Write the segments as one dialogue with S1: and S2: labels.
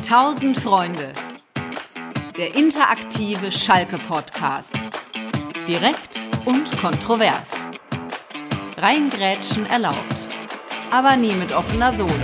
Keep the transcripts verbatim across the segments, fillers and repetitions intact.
S1: Tausend Freunde. Der interaktive Schalke-Podcast. Direkt und kontrovers. Reingrätschen erlaubt, aber nie mit offener Sohle.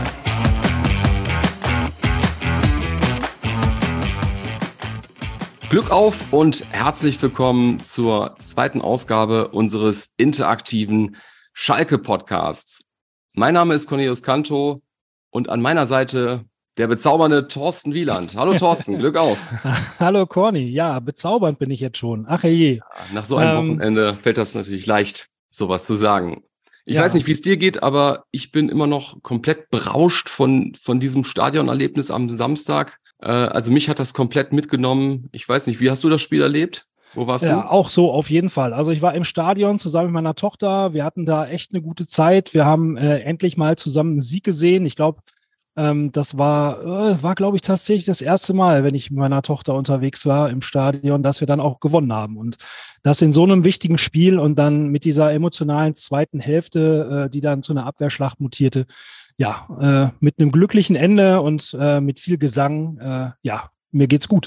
S2: Glück auf und herzlich willkommen zur zweiten Ausgabe unseres interaktiven Schalke-Podcasts. Mein Name ist Cornelius Canto und an meiner Seite der bezaubernde Thorsten Wieland. Hallo Thorsten, Glück auf.
S3: Hallo Corny, ja, bezaubernd bin ich jetzt schon. Ach je.
S2: Nach so einem
S3: Ähm,
S2: Wochenende fällt das natürlich leicht, sowas zu sagen. Ich
S3: Ja.
S2: weiß nicht, wie es dir geht, aber ich bin immer noch komplett berauscht von, von diesem Stadionerlebnis am Samstag. Äh, also mich hat das komplett mitgenommen. Ich weiß nicht, wie hast du das Spiel erlebt? Wo warst
S3: Ja,
S2: du?
S3: auch so, auf jeden Fall. Also ich war im Stadion zusammen mit meiner Tochter. Wir hatten da echt eine gute Zeit. Wir haben äh, endlich mal zusammen einen Sieg gesehen. Ich glaube, ähm, das war, äh, war glaube ich, tatsächlich das erste Mal, wenn ich mit meiner Tochter unterwegs war im Stadion, dass wir dann auch gewonnen haben. Und das in so einem wichtigen Spiel und dann mit dieser emotionalen zweiten Hälfte, äh, die dann zu einer Abwehrschlacht mutierte. Ja, äh, mit einem glücklichen Ende und äh, mit viel Gesang. Äh, ja, mir geht's gut.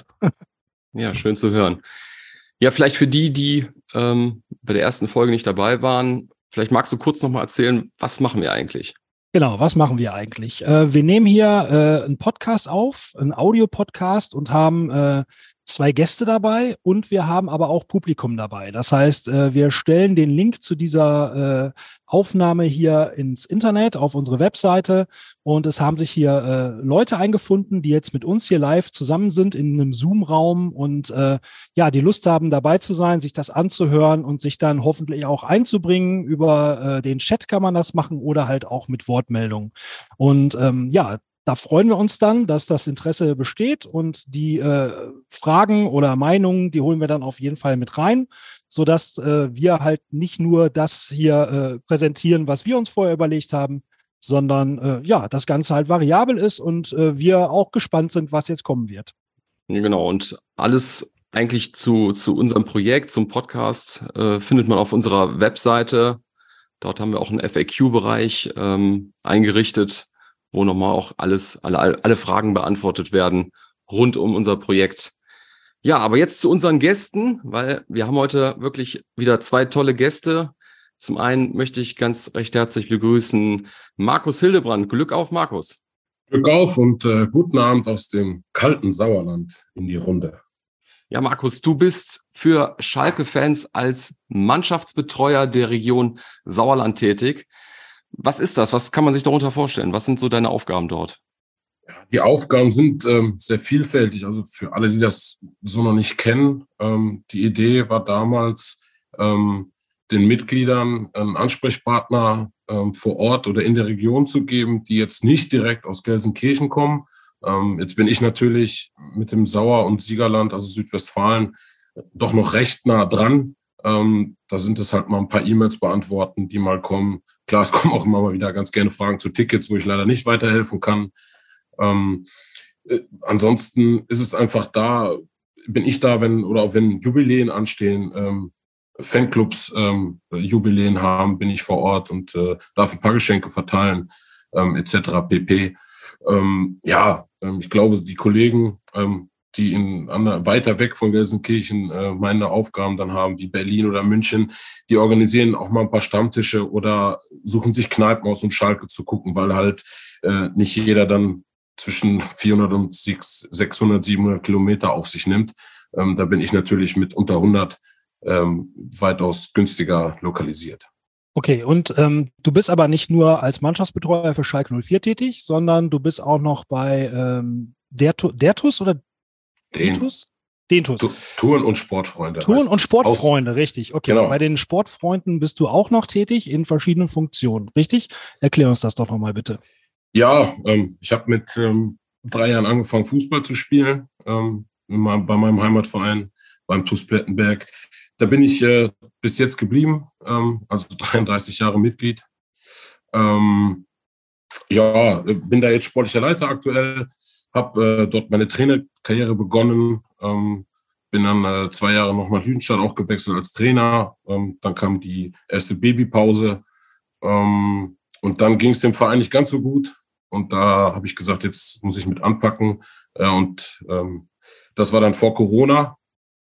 S2: Ja, schön zu hören. Ja, vielleicht für die, die ähm, bei der ersten Folge nicht dabei waren, vielleicht magst du kurz nochmal erzählen, was machen wir eigentlich?
S3: Genau, was machen wir eigentlich? Äh, wir nehmen hier äh, einen Podcast auf, einen Audio-Podcast und haben äh, zwei Gäste dabei und wir haben aber auch Publikum dabei. Das heißt, äh, wir stellen den Link zu dieser äh, Aufnahme hier ins Internet auf unsere Webseite und es haben sich hier äh, Leute eingefunden, die jetzt mit uns hier live zusammen sind in einem Zoom-Raum und äh, ja, die Lust haben, dabei zu sein, sich das anzuhören und sich dann hoffentlich auch einzubringen. Über äh, den Chat kann man das machen oder halt auch mit Wortmeldungen. Und ähm, ja, da freuen wir uns dann, dass das Interesse besteht und die äh, Fragen oder Meinungen, die holen wir dann auf jeden Fall mit rein, sodass äh, wir halt nicht nur das hier äh, präsentieren, was wir uns vorher überlegt haben, sondern äh, ja, das Ganze halt variabel ist und äh, wir auch gespannt sind, was jetzt kommen wird.
S2: Ja, genau, und alles eigentlich zu, zu unserem Projekt, zum Podcast, äh, findet man auf unserer Webseite. Dort haben wir auch einen F A Q-Bereich ähm, eingerichtet, wo nochmal auch alles, alle, alle Fragen beantwortet werden rund um unser Projekt. Ja, aber jetzt zu unseren Gästen, weil wir haben heute wirklich wieder zwei tolle Gäste. Zum einen möchte ich ganz recht herzlich begrüßen Markus Hildebrand. Glück auf, Markus.
S4: Glück auf und äh, guten Abend aus dem kalten Sauerland in die Runde.
S2: Ja, Markus, du bist für Schalke-Fans als Mannschaftsbetreuer der Region Sauerland tätig. Was ist das? Was kann man sich darunter vorstellen? Was sind so deine Aufgaben dort?
S4: Die Aufgaben sind ähm, sehr vielfältig. Also für alle, die das so noch nicht kennen, ähm, die Idee war damals, ähm, den Mitgliedern einen Ansprechpartner ähm, vor Ort oder in der Region zu geben, die jetzt nicht direkt aus Gelsenkirchen kommen. Ähm, jetzt bin ich natürlich mit dem Sauer- und Siegerland, also Südwestfalen, doch noch recht nah dran. Ähm, da sind es halt mal ein paar E-Mails beantworten, die mal kommen. Klar, es kommen auch immer mal wieder ganz gerne Fragen zu Tickets, wo ich leider nicht weiterhelfen kann. Ähm, äh, ansonsten ist es einfach da, bin ich da, wenn oder auch wenn Jubiläen anstehen, ähm, Fanclubs ähm, Jubiläen haben, bin ich vor Ort und äh, darf ein paar Geschenke verteilen, ähm, et cetera pp. Ähm, ja, ähm, ich glaube, die Kollegen, ähm, die in ander, weiter weg von Gelsenkirchen äh, meine Aufgaben dann haben, wie Berlin oder München, die organisieren auch mal ein paar Stammtische oder suchen sich Kneipen aus, um Schalke zu gucken, weil halt äh, nicht jeder dann zwischen vierhundert und sechshundert, siebenhundert Kilometer auf sich nimmt. Ähm, da bin ich natürlich mit unter hundert ähm, weitaus günstiger lokalisiert.
S3: Okay, und ähm, du bist aber nicht nur als Mannschaftsbetreuer für Schalke null vier tätig, sondern du bist auch noch bei ähm, Dertu- Dertus oder
S4: Den
S3: Dentus? Dentus.
S4: Tu- Touren- und Sportfreunde.
S3: Touren-
S4: heißt
S3: und
S4: es.
S3: Sportfreunde, richtig. Okay,
S4: Genau.
S3: bei den Sportfreunden bist du auch noch tätig in verschiedenen Funktionen, richtig? Erklär uns das doch nochmal bitte.
S4: Ja, ähm, ich habe mit ähm, drei Jahren angefangen, Fußball zu spielen, ähm, in meinem, bei meinem Heimatverein, beim T U S Plettenberg. Da bin ich äh, bis jetzt geblieben, ähm, also dreiunddreißig Jahre Mitglied. Ähm, ja, bin da jetzt sportlicher Leiter aktuell, habe äh, dort meine Trainerkarriere begonnen, ähm, bin dann äh, zwei Jahre noch nach Lüdenstadt auch gewechselt als Trainer. Ähm, dann kam die erste Babypause ähm, und dann ging es dem Verein nicht ganz so gut. Und da habe ich gesagt, jetzt muss ich mit anpacken. Äh, und ähm, das war dann vor Corona.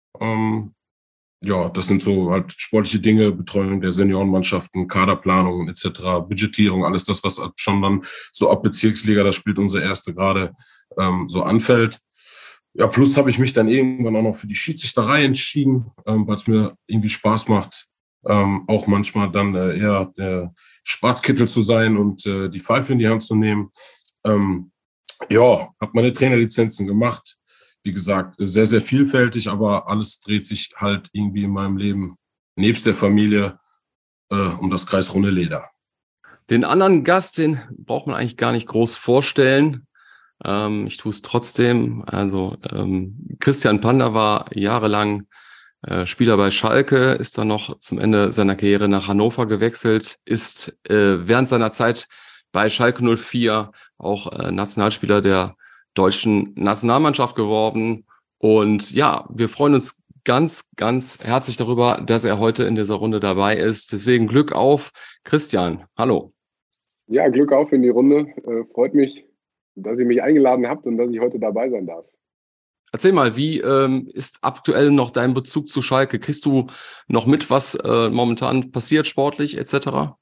S4: Ähm, ja, das sind so halt sportliche Dinge, Betreuung der Seniorenmannschaften, Kaderplanung et cetera, Budgetierung, alles das, was schon dann so ab Bezirksliga, das spielt unsere erste gerade, ähm, so anfällt. Ja, plus habe ich mich dann irgendwann auch noch für die Schiedsrichterei entschieden, ähm, weil es mir irgendwie Spaß macht, ähm, auch manchmal dann äh, eher der Schwarzkittel zu sein und äh, die Pfeife in die Hand zu nehmen. Ähm, ja, habe meine Trainerlizenzen gemacht. Wie gesagt, sehr, sehr vielfältig, aber alles dreht sich halt irgendwie in meinem Leben nebst der Familie äh, um das kreisrunde Leder.
S2: Den anderen Gast, den braucht man eigentlich gar nicht groß vorstellen. Ähm, ich tue es trotzdem. Also ähm, Christian Panda war jahrelang äh, Spieler bei Schalke, ist dann noch zum Ende seiner Karriere nach Hannover gewechselt, ist äh, während seiner Zeit bei Schalke null vier auch äh, Nationalspieler der deutschen Nationalmannschaft geworden. Und ja, wir freuen uns ganz, ganz herzlich darüber, dass er heute in dieser Runde dabei ist. Deswegen Glück auf, Christian. Hallo.
S5: Ja, Glück auf in die Runde. Äh, freut mich, dass ihr mich eingeladen habt und dass ich heute dabei sein darf.
S2: Erzähl mal, wie ähm, ist aktuell noch dein Bezug zu Schalke? Kriegst du noch mit, was äh, momentan passiert, sportlich et cetera?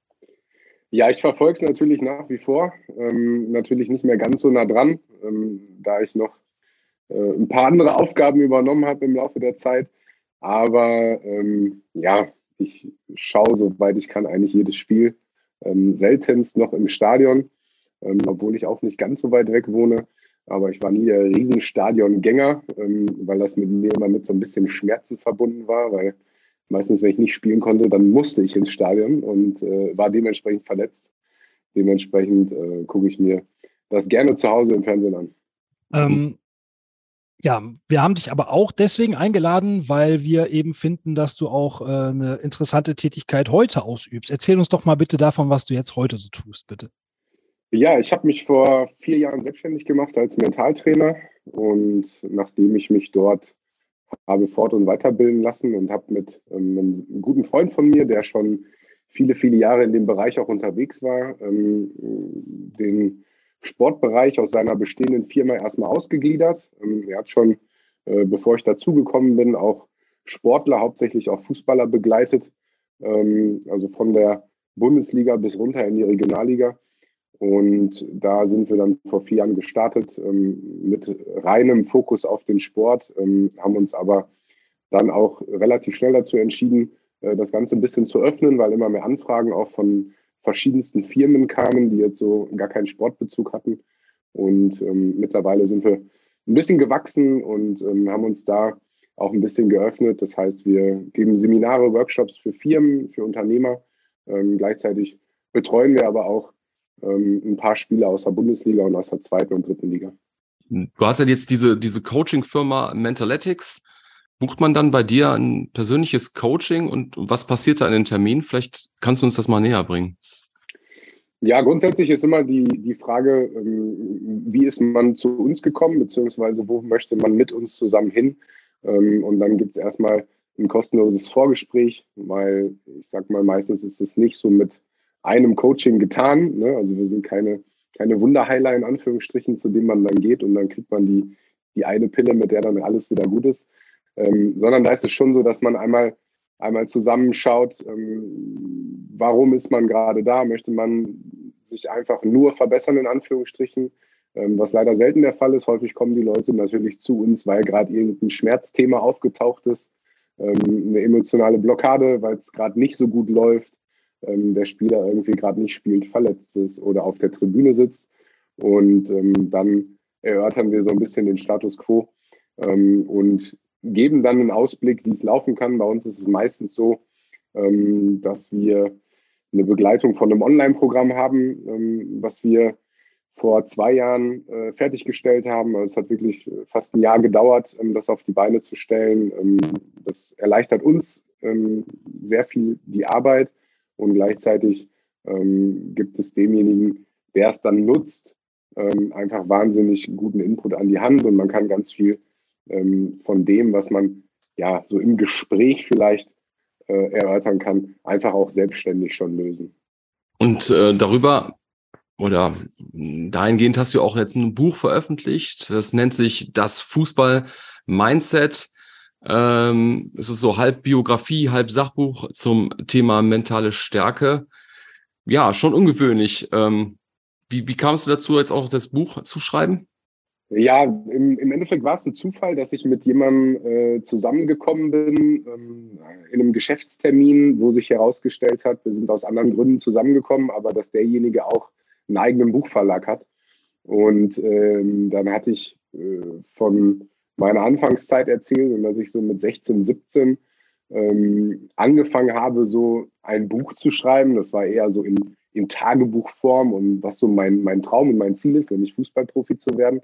S5: Ja, ich verfolge es natürlich nach wie vor. Ähm, natürlich nicht mehr ganz so nah dran, ähm, da ich noch äh, ein paar andere Aufgaben übernommen habe im Laufe der Zeit. Aber ähm, ja, ich schaue, soweit ich kann, eigentlich jedes Spiel. Ähm, seltenst noch im Stadion, ähm, obwohl ich auch nicht ganz so weit weg wohne. Aber ich war nie der Riesenstadiongänger, ähm, weil das mit mir immer mit so ein bisschen Schmerzen verbunden war, weil meistens, wenn ich nicht spielen konnte, dann musste ich ins Stadion und äh, war dementsprechend verletzt. Dementsprechend äh, gucke ich mir das gerne zu Hause im Fernsehen an.
S3: Ähm, ja, wir haben dich aber auch deswegen eingeladen, weil wir eben finden, dass du auch äh, eine interessante Tätigkeit heute ausübst. Erzähl uns doch mal bitte davon, was du jetzt heute so tust, bitte.
S5: Ja, ich habe mich vor vier Jahren selbstständig gemacht als Mentaltrainer und nachdem ich mich dort habe fort- und weiterbilden lassen und habe mit ähm, einem guten Freund von mir, der schon viele, viele Jahre in dem Bereich auch unterwegs war, ähm, den Sportbereich aus seiner bestehenden Firma erstmal ausgegliedert. Ähm, er hat schon, äh, bevor ich dazugekommen bin, auch Sportler, hauptsächlich auch Fußballer begleitet, ähm, also von der Bundesliga bis runter in die Regionalliga. Und da sind wir dann vor vier Jahren gestartet ähm, mit reinem Fokus auf den Sport, ähm, haben uns aber dann auch relativ schnell dazu entschieden, äh, das Ganze ein bisschen zu öffnen, weil immer mehr Anfragen auch von verschiedensten Firmen kamen, die jetzt so gar keinen Sportbezug hatten. Und ähm, mittlerweile sind wir ein bisschen gewachsen und ähm, haben uns da auch ein bisschen geöffnet. Das heißt, wir geben Seminare, Workshops für Firmen, für Unternehmer. Ähm, gleichzeitig betreuen wir aber auch ein paar Spieler aus der Bundesliga und aus der zweiten und dritten Liga.
S2: Du hast ja jetzt diese, diese Coaching-Firma Mentalytics. Bucht man dann bei dir ein persönliches Coaching und was passiert da in den Terminen? Vielleicht kannst du uns das mal näher bringen.
S5: Ja, grundsätzlich ist immer die, die Frage, wie ist man zu uns gekommen, beziehungsweise wo möchte man mit uns zusammen hin? Und dann gibt es erstmal ein kostenloses Vorgespräch, weil ich sag mal, meistens ist es nicht so mit einem Coaching getan. Ne? Also wir sind keine, keine Wunderheiler in Anführungsstrichen, zu dem man dann geht und dann kriegt man die, die eine Pille, mit der dann alles wieder gut ist. Ähm, sondern da ist es schon so, dass man einmal, einmal zusammenschaut, ähm, warum ist man gerade da? Möchte man sich einfach nur verbessern in Anführungsstrichen? Ähm, was leider selten der Fall ist. Häufig kommen die Leute natürlich zu uns, weil gerade irgendein Schmerzthema aufgetaucht ist, ähm, eine emotionale Blockade, weil es gerade nicht so gut läuft. Der Spieler irgendwie gerade nicht spielt, verletzt ist oder auf der Tribüne sitzt. Und ähm, dann erörtern wir so ein bisschen den Status quo ähm, und geben dann einen Ausblick, wie es laufen kann. Bei uns ist es meistens so, ähm, dass wir eine Begleitung von einem Online-Programm haben, ähm, was wir vor zwei Jahren äh, fertiggestellt haben. Also es hat wirklich fast ein Jahr gedauert, ähm, das auf die Beine zu stellen. Ähm, das erleichtert uns ähm, sehr viel die Arbeit. Und gleichzeitig ähm, gibt es demjenigen, der es dann nutzt, ähm, einfach wahnsinnig guten Input an die Hand und man kann ganz viel ähm, von dem, was man ja so im Gespräch vielleicht äh, erörtern kann, einfach auch selbstständig schon lösen.
S2: Und äh, darüber oder dahingehend hast du auch jetzt ein Buch veröffentlicht. Das nennt sich Das Fußball-Mindset. Ähm, es ist so halb Biografie, halb Sachbuch zum Thema mentale Stärke. Ja, schon ungewöhnlich. Ähm, wie, wie kamst du dazu, jetzt auch das Buch zu schreiben?
S5: Ja, im, im Endeffekt war es ein Zufall, dass ich mit jemandem äh, zusammengekommen bin, ähm, in einem Geschäftstermin, wo sich herausgestellt hat, wir sind aus anderen Gründen zusammengekommen, aber dass derjenige auch einen eigenen Buchverlag hat. Und ähm, dann hatte ich äh, von meiner Anfangszeit erzählt und dass ich so mit sechzehn, siebzehn ähm, angefangen habe, so ein Buch zu schreiben. Das war eher so in, in Tagebuchform und was so mein, mein Traum und mein Ziel ist, nämlich Fußballprofi zu werden.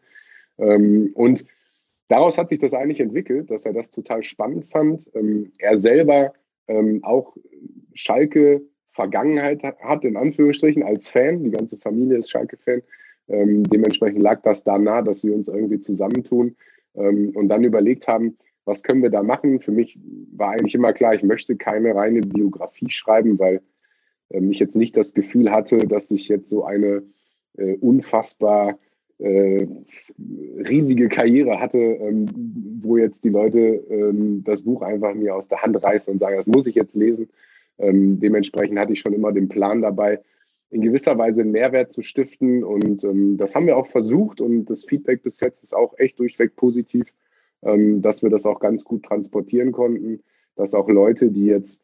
S5: Ähm, und daraus hat sich das eigentlich entwickelt, dass er das total spannend fand. Ähm, er selber ähm, auch Schalke Vergangenheit hat, in Anführungsstrichen, als Fan. Die ganze Familie ist Schalke-Fan. Ähm, dementsprechend lag das da nah, dass wir uns irgendwie zusammentun ähm, und dann überlegt haben, was können wir da machen. Für mich war eigentlich immer klar, ich möchte keine reine Biografie schreiben, weil ähm, ich jetzt nicht das Gefühl hatte, dass ich jetzt so eine äh, unfassbar äh, riesige Karriere hatte, ähm, wo jetzt die Leute ähm, das Buch einfach mir aus der Hand reißen und sagen, das muss ich jetzt lesen. Ähm, dementsprechend hatte ich schon immer den Plan dabei, in gewisser Weise einen Mehrwert zu stiften und ähm, das haben wir auch versucht und das Feedback bis jetzt ist auch echt durchweg positiv, ähm, dass wir das auch ganz gut transportieren konnten, dass auch Leute, die jetzt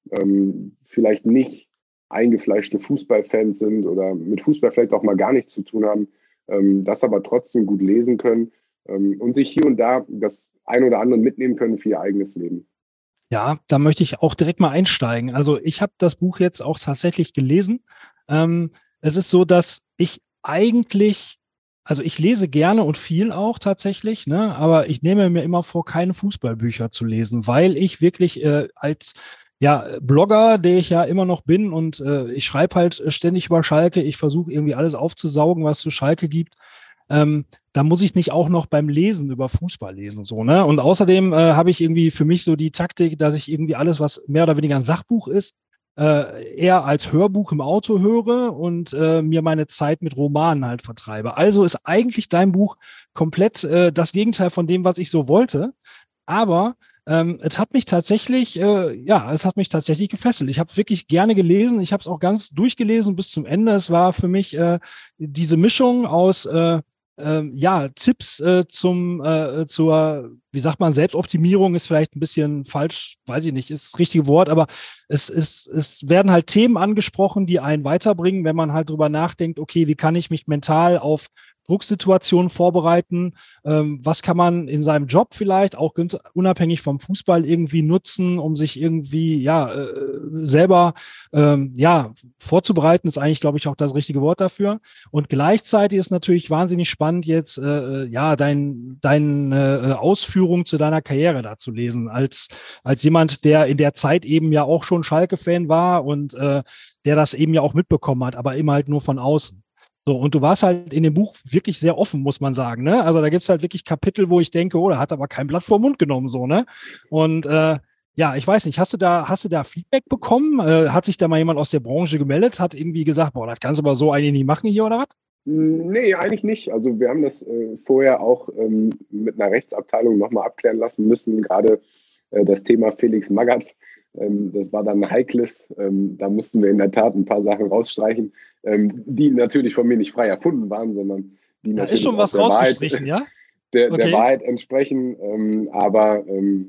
S5: ähm, vielleicht nicht eingefleischte Fußballfans sind oder mit Fußball vielleicht auch mal gar nichts zu tun haben, ähm, das aber trotzdem gut lesen können ähm, und sich hier und da das ein oder andere mitnehmen können für ihr eigenes Leben.
S3: Ja, da möchte ich auch direkt mal einsteigen. Also ich habe das Buch jetzt auch tatsächlich gelesen. Ähm, es ist so, dass ich eigentlich, also ich lese gerne und viel auch tatsächlich, ne, aber ich nehme mir immer vor, keine Fußballbücher zu lesen, weil ich wirklich äh, als ja, Blogger, der ich ja immer noch bin und äh, ich schreibe halt ständig über Schalke, ich versuche irgendwie alles aufzusaugen, was es zu Schalke gibt. Ähm, da muss ich nicht auch noch beim Lesen über Fußball lesen, so, ne? Und außerdem äh, habe ich irgendwie für mich so die Taktik, dass ich irgendwie alles, was mehr oder weniger ein Sachbuch ist, äh, eher als Hörbuch im Auto höre und äh, mir meine Zeit mit Romanen halt vertreibe. Also ist eigentlich dein Buch komplett äh, das Gegenteil von dem, was ich so wollte. Aber ähm, es hat mich tatsächlich, äh, ja, es hat mich tatsächlich gefesselt. Ich habe es wirklich gerne gelesen. Ich habe es auch ganz durchgelesen bis zum Ende. Es war für mich äh, diese Mischung aus äh, Ähm, ja, Tipps äh, zum äh, zur, wie sagt man, Selbstoptimierung ist vielleicht ein bisschen falsch, weiß ich nicht, ist das richtige Wort, aber es, es, es werden halt Themen angesprochen, die einen weiterbringen, wenn man halt drüber nachdenkt, okay, wie kann ich mich mental auf Drucksituationen vorbereiten, ähm, was kann man in seinem Job vielleicht auch ganz unabhängig vom Fußball irgendwie nutzen, um sich irgendwie ja äh, selber ähm, ja vorzubereiten, ist eigentlich, glaube ich, auch das richtige Wort dafür. Und gleichzeitig ist natürlich wahnsinnig spannend jetzt äh, ja dein, deine äh, Ausführung zu deiner Karriere da zu lesen, als, als jemand, der in der Zeit eben ja auch schon Schalke-Fan war und äh, der das eben ja auch mitbekommen hat, aber immer halt nur von außen. So, und du warst halt in dem Buch wirklich sehr offen, muss man sagen, ne? Also da gibt es halt wirklich Kapitel, wo ich denke, oh, da hat aber kein Blatt vor den Mund genommen, so, ne? Und äh, ja, ich weiß nicht, hast du da, hast du da Feedback bekommen? Äh, hat sich da mal jemand aus der Branche gemeldet, hat irgendwie gesagt, boah, das kannst du aber so eigentlich nicht machen hier oder was?
S5: Nee, eigentlich nicht. Also wir haben das äh, vorher auch ähm, mit einer Rechtsabteilung nochmal abklären lassen müssen, gerade äh, das Thema Felix Magath. Ähm, das war dann ein heikles. Ähm, da mussten wir in der Tat ein paar Sachen rausstreichen, ähm, die natürlich von mir nicht frei erfunden waren, sondern die
S3: Da
S5: natürlich
S3: ist schon was
S5: der Wahrheit,
S3: rausgestrichen, ja?
S5: der,
S3: Okay.
S5: der Wahrheit entsprechen. Ähm, aber ähm,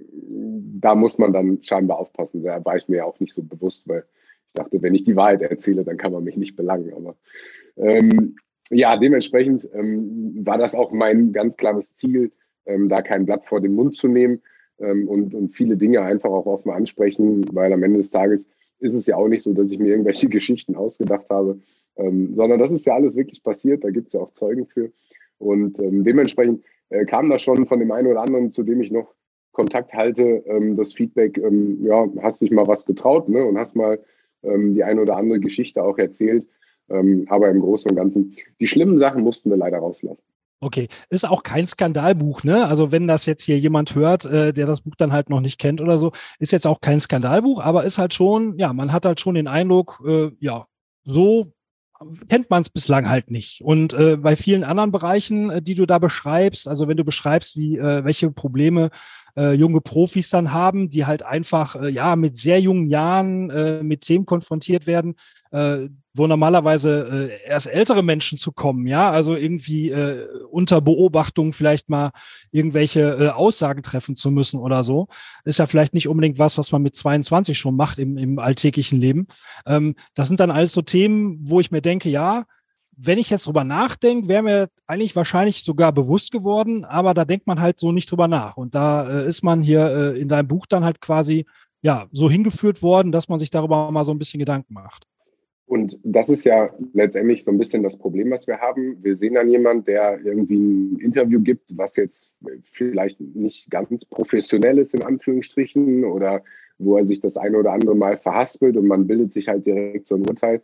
S5: da muss man dann scheinbar aufpassen. Da war ich mir auch nicht so bewusst, weil ich dachte, wenn ich die Wahrheit erzähle, dann kann man mich nicht belangen. Aber ähm, ja, dementsprechend ähm, war das auch mein ganz klares Ziel, ähm, da kein Blatt vor den Mund zu nehmen ähm, und, und viele Dinge einfach auch offen ansprechen, weil am Ende des Tages ist es ja auch nicht so, dass ich mir irgendwelche Geschichten ausgedacht habe, ähm, sondern das ist ja alles wirklich passiert, da gibt es ja auch Zeugen für. Und ähm, dementsprechend äh, kam das schon von dem einen oder anderen, zu dem ich noch Kontakt halte, ähm, das Feedback, ähm, ja, hast dich mal was getraut, ne, und hast mal ähm, die eine oder andere Geschichte auch erzählt. Ähm, aber im Großen und Ganzen, die schlimmen Sachen mussten wir leider rauslassen.
S3: Okay, ist auch kein Skandalbuch, ne? Also wenn das jetzt hier jemand hört, äh, der das Buch dann halt noch nicht kennt oder so, ist jetzt auch kein Skandalbuch, aber ist halt schon, ja, man hat halt schon den Eindruck, äh, ja, so kennt man es bislang halt nicht. Und äh, bei vielen anderen Bereichen, äh, die du da beschreibst, also wenn du beschreibst, wie äh, welche Probleme äh, junge Profis dann haben, die halt einfach äh, ja mit sehr jungen Jahren äh, mit Themen konfrontiert werden, äh, wo normalerweise äh, erst ältere Menschen zu kommen, ja, also irgendwie äh, unter Beobachtung vielleicht mal irgendwelche äh, Aussagen treffen zu müssen oder so, ist ja vielleicht nicht unbedingt was, was man mit zweiundzwanzig schon macht im, im alltäglichen Leben. Ähm, das sind dann alles so Themen, wo ich mir denke, ja, wenn ich jetzt drüber nachdenke, wäre mir eigentlich wahrscheinlich sogar bewusst geworden, aber da denkt man halt so nicht drüber nach. Und da äh, ist man hier äh, in deinem Buch dann halt quasi ja so hingeführt worden, dass man sich darüber mal so ein bisschen Gedanken macht.
S5: Und das ist ja letztendlich so ein bisschen das Problem, was wir haben. Wir sehen dann jemanden, der irgendwie ein Interview gibt, was jetzt vielleicht nicht ganz professionell ist, in Anführungsstrichen, oder wo er sich das eine oder andere Mal verhaspelt und man bildet sich halt direkt so ein Urteil.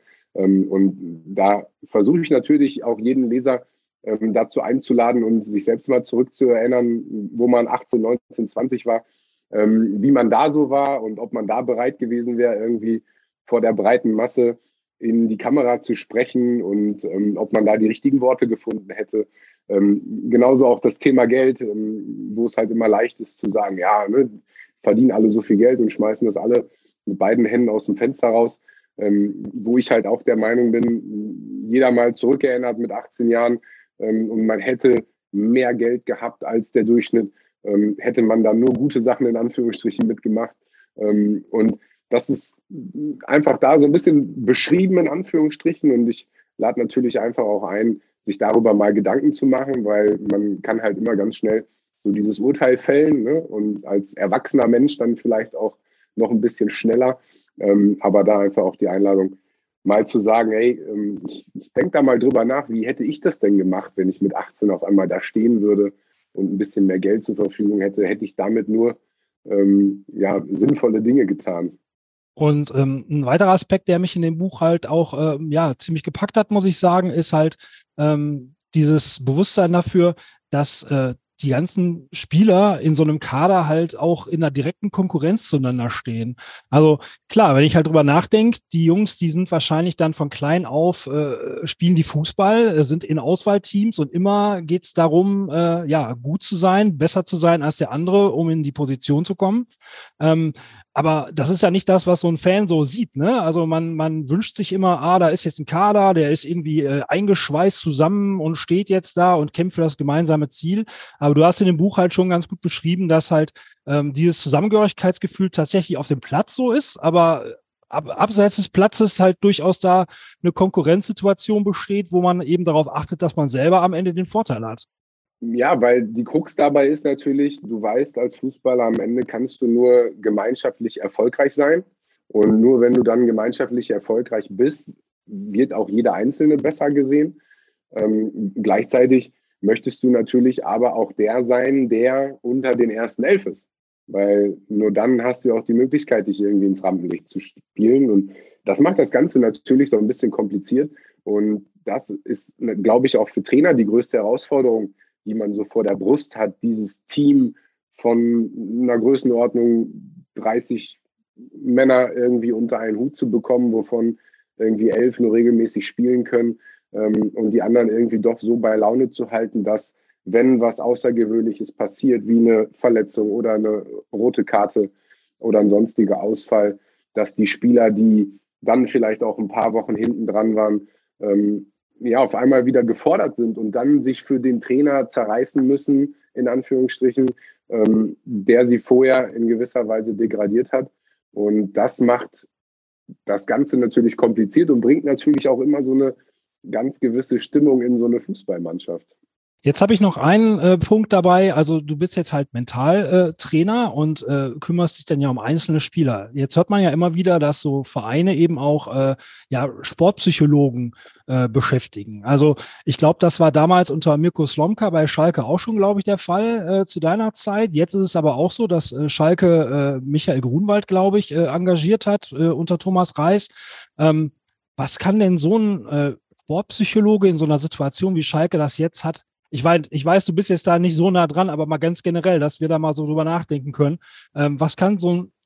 S5: Und da versuche ich natürlich auch jeden Leser dazu einzuladen und sich selbst mal zurückzuerinnern, wo man achtzehn, neunzehn, zwanzig war, wie man da so war und ob man da bereit gewesen wäre, irgendwie vor der breiten Masse in die Kamera zu sprechen und ähm, ob man da die richtigen Worte gefunden hätte. Ähm, genauso auch das Thema Geld, ähm, wo es halt immer leicht ist zu sagen, ja, ne, verdienen alle so viel Geld und schmeißen das alle mit beiden Händen aus dem Fenster raus. Ähm, wo ich halt auch der Meinung bin, jeder mal zurückerinnert mit achtzehn Jahren ähm, und man hätte mehr Geld gehabt als der Durchschnitt, ähm, hätte man da nur gute Sachen in Anführungsstrichen mitgemacht. Ähm, und das ist einfach da so ein bisschen beschrieben in Anführungsstrichen und ich lade natürlich einfach auch ein, sich darüber mal Gedanken zu machen, weil man kann halt immer ganz schnell so dieses Urteil fällen, ne? Und als erwachsener Mensch dann vielleicht auch noch ein bisschen schneller, ähm, aber da einfach auch die Einladung, mal zu sagen, hey, ähm, ich, ich denke da mal drüber nach, wie hätte ich das denn gemacht, wenn ich mit achtzehn auf einmal da stehen würde und ein bisschen mehr Geld zur Verfügung hätte, hätte ich damit nur ähm, ja, sinnvolle Dinge getan.
S3: Und ähm, ein weiterer Aspekt, der mich in dem Buch halt auch ähm, ja, ziemlich gepackt hat, muss ich sagen, ist halt ähm, dieses Bewusstsein dafür, dass äh, die ganzen Spieler in so einem Kader halt auch in einer direkten Konkurrenz zueinander stehen. Also klar, wenn ich halt drüber nachdenke, die Jungs, die sind wahrscheinlich dann von klein auf, äh, spielen die Fußball, äh, sind in Auswahlteams und immer geht es darum, äh, ja, gut zu sein, besser zu sein als der andere, um in die Position zu kommen. Ähm, Aber das ist ja nicht das, was so ein Fan so sieht, ne? Also man, man wünscht sich immer, ah, da ist jetzt ein Kader, der ist irgendwie äh, eingeschweißt zusammen und steht jetzt da und kämpft für das gemeinsame Ziel. Aber du hast in dem Buch halt schon ganz gut beschrieben, dass halt ähm, dieses Zusammengehörigkeitsgefühl tatsächlich auf dem Platz so ist, aber ab, abseits des Platzes halt durchaus da eine Konkurrenzsituation besteht, wo man eben darauf achtet, dass man selber am Ende den Vorteil hat.
S5: Ja, weil die Krux dabei ist natürlich, du weißt, als Fußballer am Ende kannst du nur gemeinschaftlich erfolgreich sein. Und nur wenn du dann gemeinschaftlich erfolgreich bist, wird auch jeder Einzelne besser gesehen. Ähm, gleichzeitig möchtest du natürlich aber auch der sein, der unter den ersten elf ist. Weil nur dann hast du auch die Möglichkeit, dich irgendwie ins Rampenlicht zu spielen. Und das macht das Ganze natürlich so ein bisschen kompliziert. Und das ist, glaube ich, auch für Trainer die größte Herausforderung, die man so vor der Brust hat, dieses Team von einer Größenordnung dreißig Männer irgendwie unter einen Hut zu bekommen, wovon irgendwie elf nur regelmäßig spielen können, ähm, und die anderen irgendwie doch so bei Laune zu halten, dass, wenn was Außergewöhnliches passiert, wie eine Verletzung oder eine rote Karte oder ein sonstiger Ausfall, dass die Spieler, die dann vielleicht auch ein paar Wochen hinten dran waren, ähm, ja, auf einmal wieder gefordert sind und dann sich für den Trainer zerreißen müssen, in Anführungsstrichen, ähm, der sie vorher in gewisser Weise degradiert hat. Und das macht das Ganze natürlich kompliziert und bringt natürlich auch immer so eine ganz gewisse Stimmung in so eine Fußballmannschaft.
S3: Jetzt habe ich noch einen äh, Punkt dabei. Also du bist jetzt halt Mentaltrainer äh, und äh, kümmerst dich dann ja um einzelne Spieler. Jetzt hört man ja immer wieder, dass so Vereine eben auch äh, ja, Sportpsychologen äh, beschäftigen. Also ich glaube, das war damals unter Mirko Slomka bei Schalke auch schon, glaube ich, der Fall äh, zu deiner Zeit. Jetzt ist es aber auch so, dass äh, Schalke äh, Michael Grunwald, glaube ich, äh, engagiert hat äh, unter Thomas Reis. Ähm, was kann denn so ein äh, Sportpsychologe in so einer Situation, wie Schalke das jetzt hat? Ich weiß, ich weiß, du bist jetzt da nicht so nah dran, aber mal ganz generell, dass wir da mal so drüber nachdenken können. Ähm, was kann so ein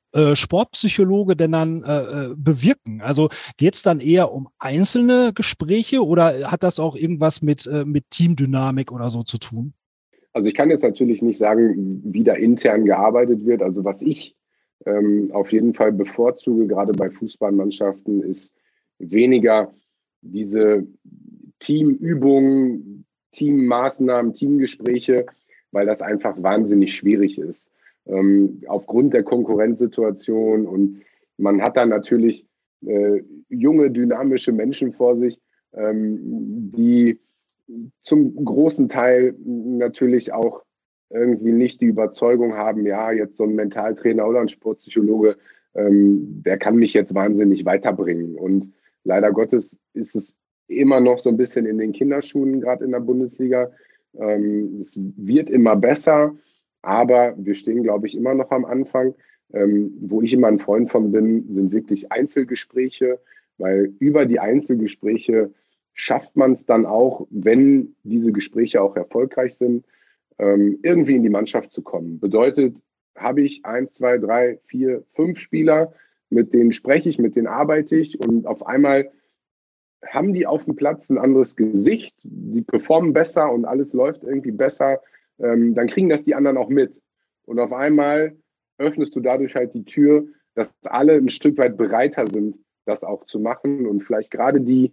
S3: äh, Sportpsychologe denn dann äh, bewirken? Also geht es dann eher um einzelne Gespräche oder hat das auch irgendwas mit, äh, mit Teamdynamik oder so zu tun?
S5: Also ich kann jetzt natürlich nicht sagen, wie da intern gearbeitet wird. Also was ich ähm, auf jeden Fall bevorzuge, gerade bei Fußballmannschaften, ist weniger diese Teamübungen, Teammaßnahmen, Teamgespräche, weil das einfach wahnsinnig schwierig ist. Ähm, aufgrund der Konkurrenzsituation, und man hat dann natürlich äh, junge, dynamische Menschen vor sich, ähm, die zum großen Teil natürlich auch irgendwie nicht die Überzeugung haben, ja, jetzt so ein Mentaltrainer oder ein Sportpsychologe, ähm, der kann mich jetzt wahnsinnig weiterbringen. Und leider Gottes ist es immer noch so ein bisschen in den Kinderschuhen, gerade in der Bundesliga. Ähm, es wird immer besser, aber wir stehen, glaube ich, immer noch am Anfang. Ähm, wo ich immer ein Freund von bin, sind wirklich Einzelgespräche, weil über die Einzelgespräche schafft man es dann auch, wenn diese Gespräche auch erfolgreich sind, ähm, irgendwie in die Mannschaft zu kommen. Bedeutet, habe ich eins, zwei, drei, vier, fünf Spieler, mit denen spreche ich, mit denen arbeite ich, und auf einmal haben die auf dem Platz ein anderes Gesicht, die performen besser und alles läuft irgendwie besser, ähm, dann kriegen das die anderen auch mit. Und auf einmal öffnest du dadurch halt die Tür, dass alle ein Stück weit bereiter sind, das auch zu machen, und vielleicht gerade die,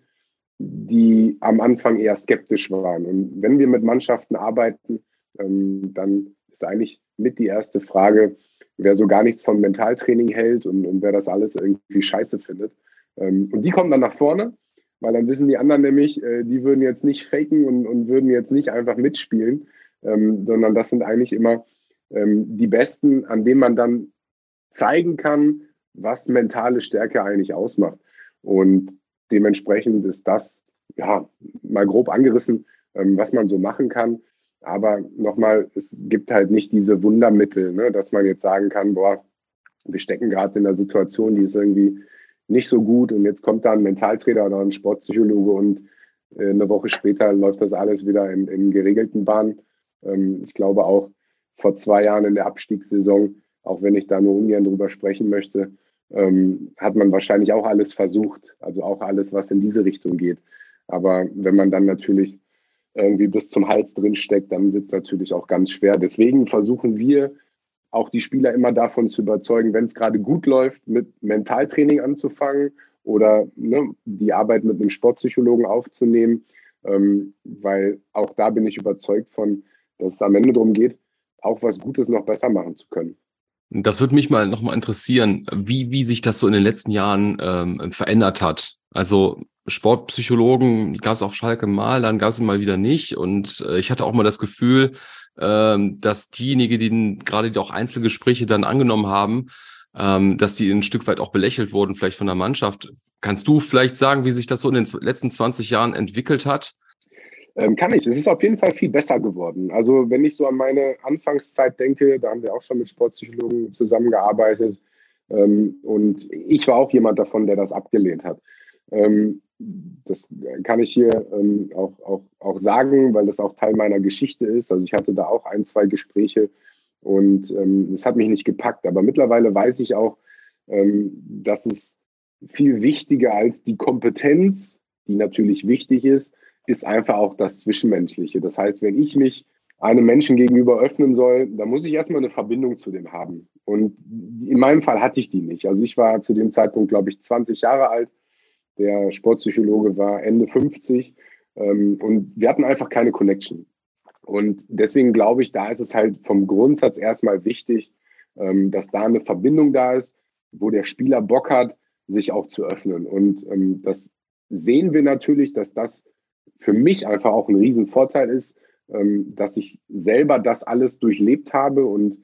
S5: die am Anfang eher skeptisch waren. Und wenn wir mit Mannschaften arbeiten, ähm, dann ist eigentlich mit die erste Frage, wer so gar nichts von Mentaltraining hält und, und wer das alles irgendwie scheiße findet. Ähm, und die kommen dann nach vorne, weil dann wissen die anderen nämlich, äh, die würden jetzt nicht faken und, und würden jetzt nicht einfach mitspielen, ähm, sondern das sind eigentlich immer ähm, die Besten, an denen man dann zeigen kann, was mentale Stärke eigentlich ausmacht. Und dementsprechend ist das, ja, mal grob angerissen, ähm, was man so machen kann. Aber nochmal, es gibt halt nicht diese Wundermittel, ne, dass man jetzt sagen kann, boah, wir stecken gerade in einer Situation, die ist irgendwie nicht so gut, und jetzt kommt da ein Mentaltrainer oder ein Sportpsychologe und äh, eine Woche später läuft das alles wieder in, in geregelten Bahnen. Ähm, ich glaube auch vor zwei Jahren in der Abstiegssaison, auch wenn ich da nur ungern drüber sprechen möchte, ähm, hat man wahrscheinlich auch alles versucht, also auch alles, was in diese Richtung geht. Aber wenn man dann natürlich irgendwie bis zum Hals drin steckt, dann wird es natürlich auch ganz schwer. Deswegen versuchen wir auch die Spieler immer davon zu überzeugen, wenn es gerade gut läuft, mit Mentaltraining anzufangen oder ne, die Arbeit mit einem Sportpsychologen aufzunehmen, ähm, weil auch da bin ich überzeugt von, dass es am Ende darum geht, auch was Gutes noch besser machen zu können.
S2: Das würde mich mal nochmal interessieren, wie, wie sich das so in den letzten Jahren ähm, verändert hat. Also Sportpsychologen gab es auf Schalke mal, dann gab es ihn mal wieder nicht. Und äh, ich hatte auch mal das Gefühl, ähm, dass diejenigen, die gerade die auch Einzelgespräche dann angenommen haben, ähm, dass die ein Stück weit auch belächelt wurden, vielleicht von der Mannschaft. Kannst du vielleicht sagen, wie sich das so in den letzten zwanzig Jahren entwickelt hat?
S5: Ähm, kann ich. Es ist auf jeden Fall viel besser geworden. Also wenn ich so an meine Anfangszeit denke, da haben wir auch schon mit Sportpsychologen zusammengearbeitet. Ähm, und ich war auch jemand davon, der das abgelehnt hat. Ähm, das kann ich hier ähm, auch, auch, auch sagen, weil das auch Teil meiner Geschichte ist. Also ich hatte da auch ein, zwei Gespräche, und ähm, das hat mich nicht gepackt. Aber mittlerweile weiß ich auch, ähm, dass es viel wichtiger als die Kompetenz, die natürlich wichtig ist, ist einfach auch das Zwischenmenschliche. Das heißt, wenn ich mich einem Menschen gegenüber öffnen soll, dann muss ich erstmal eine Verbindung zu dem haben. Und in meinem Fall hatte ich die nicht. Also ich war zu dem Zeitpunkt, glaube ich, zwanzig Jahre alt. Der Sportpsychologe war Ende fünfzig. Ähm, und wir hatten einfach keine Connection. Und deswegen glaube ich, da ist es halt vom Grundsatz erstmal wichtig, ähm, dass da eine Verbindung da ist, wo der Spieler Bock hat, sich auch zu öffnen. Und ähm, das sehen wir natürlich, dass das für mich einfach auch ein Riesenvorteil ist, ähm, dass ich selber das alles durchlebt habe, und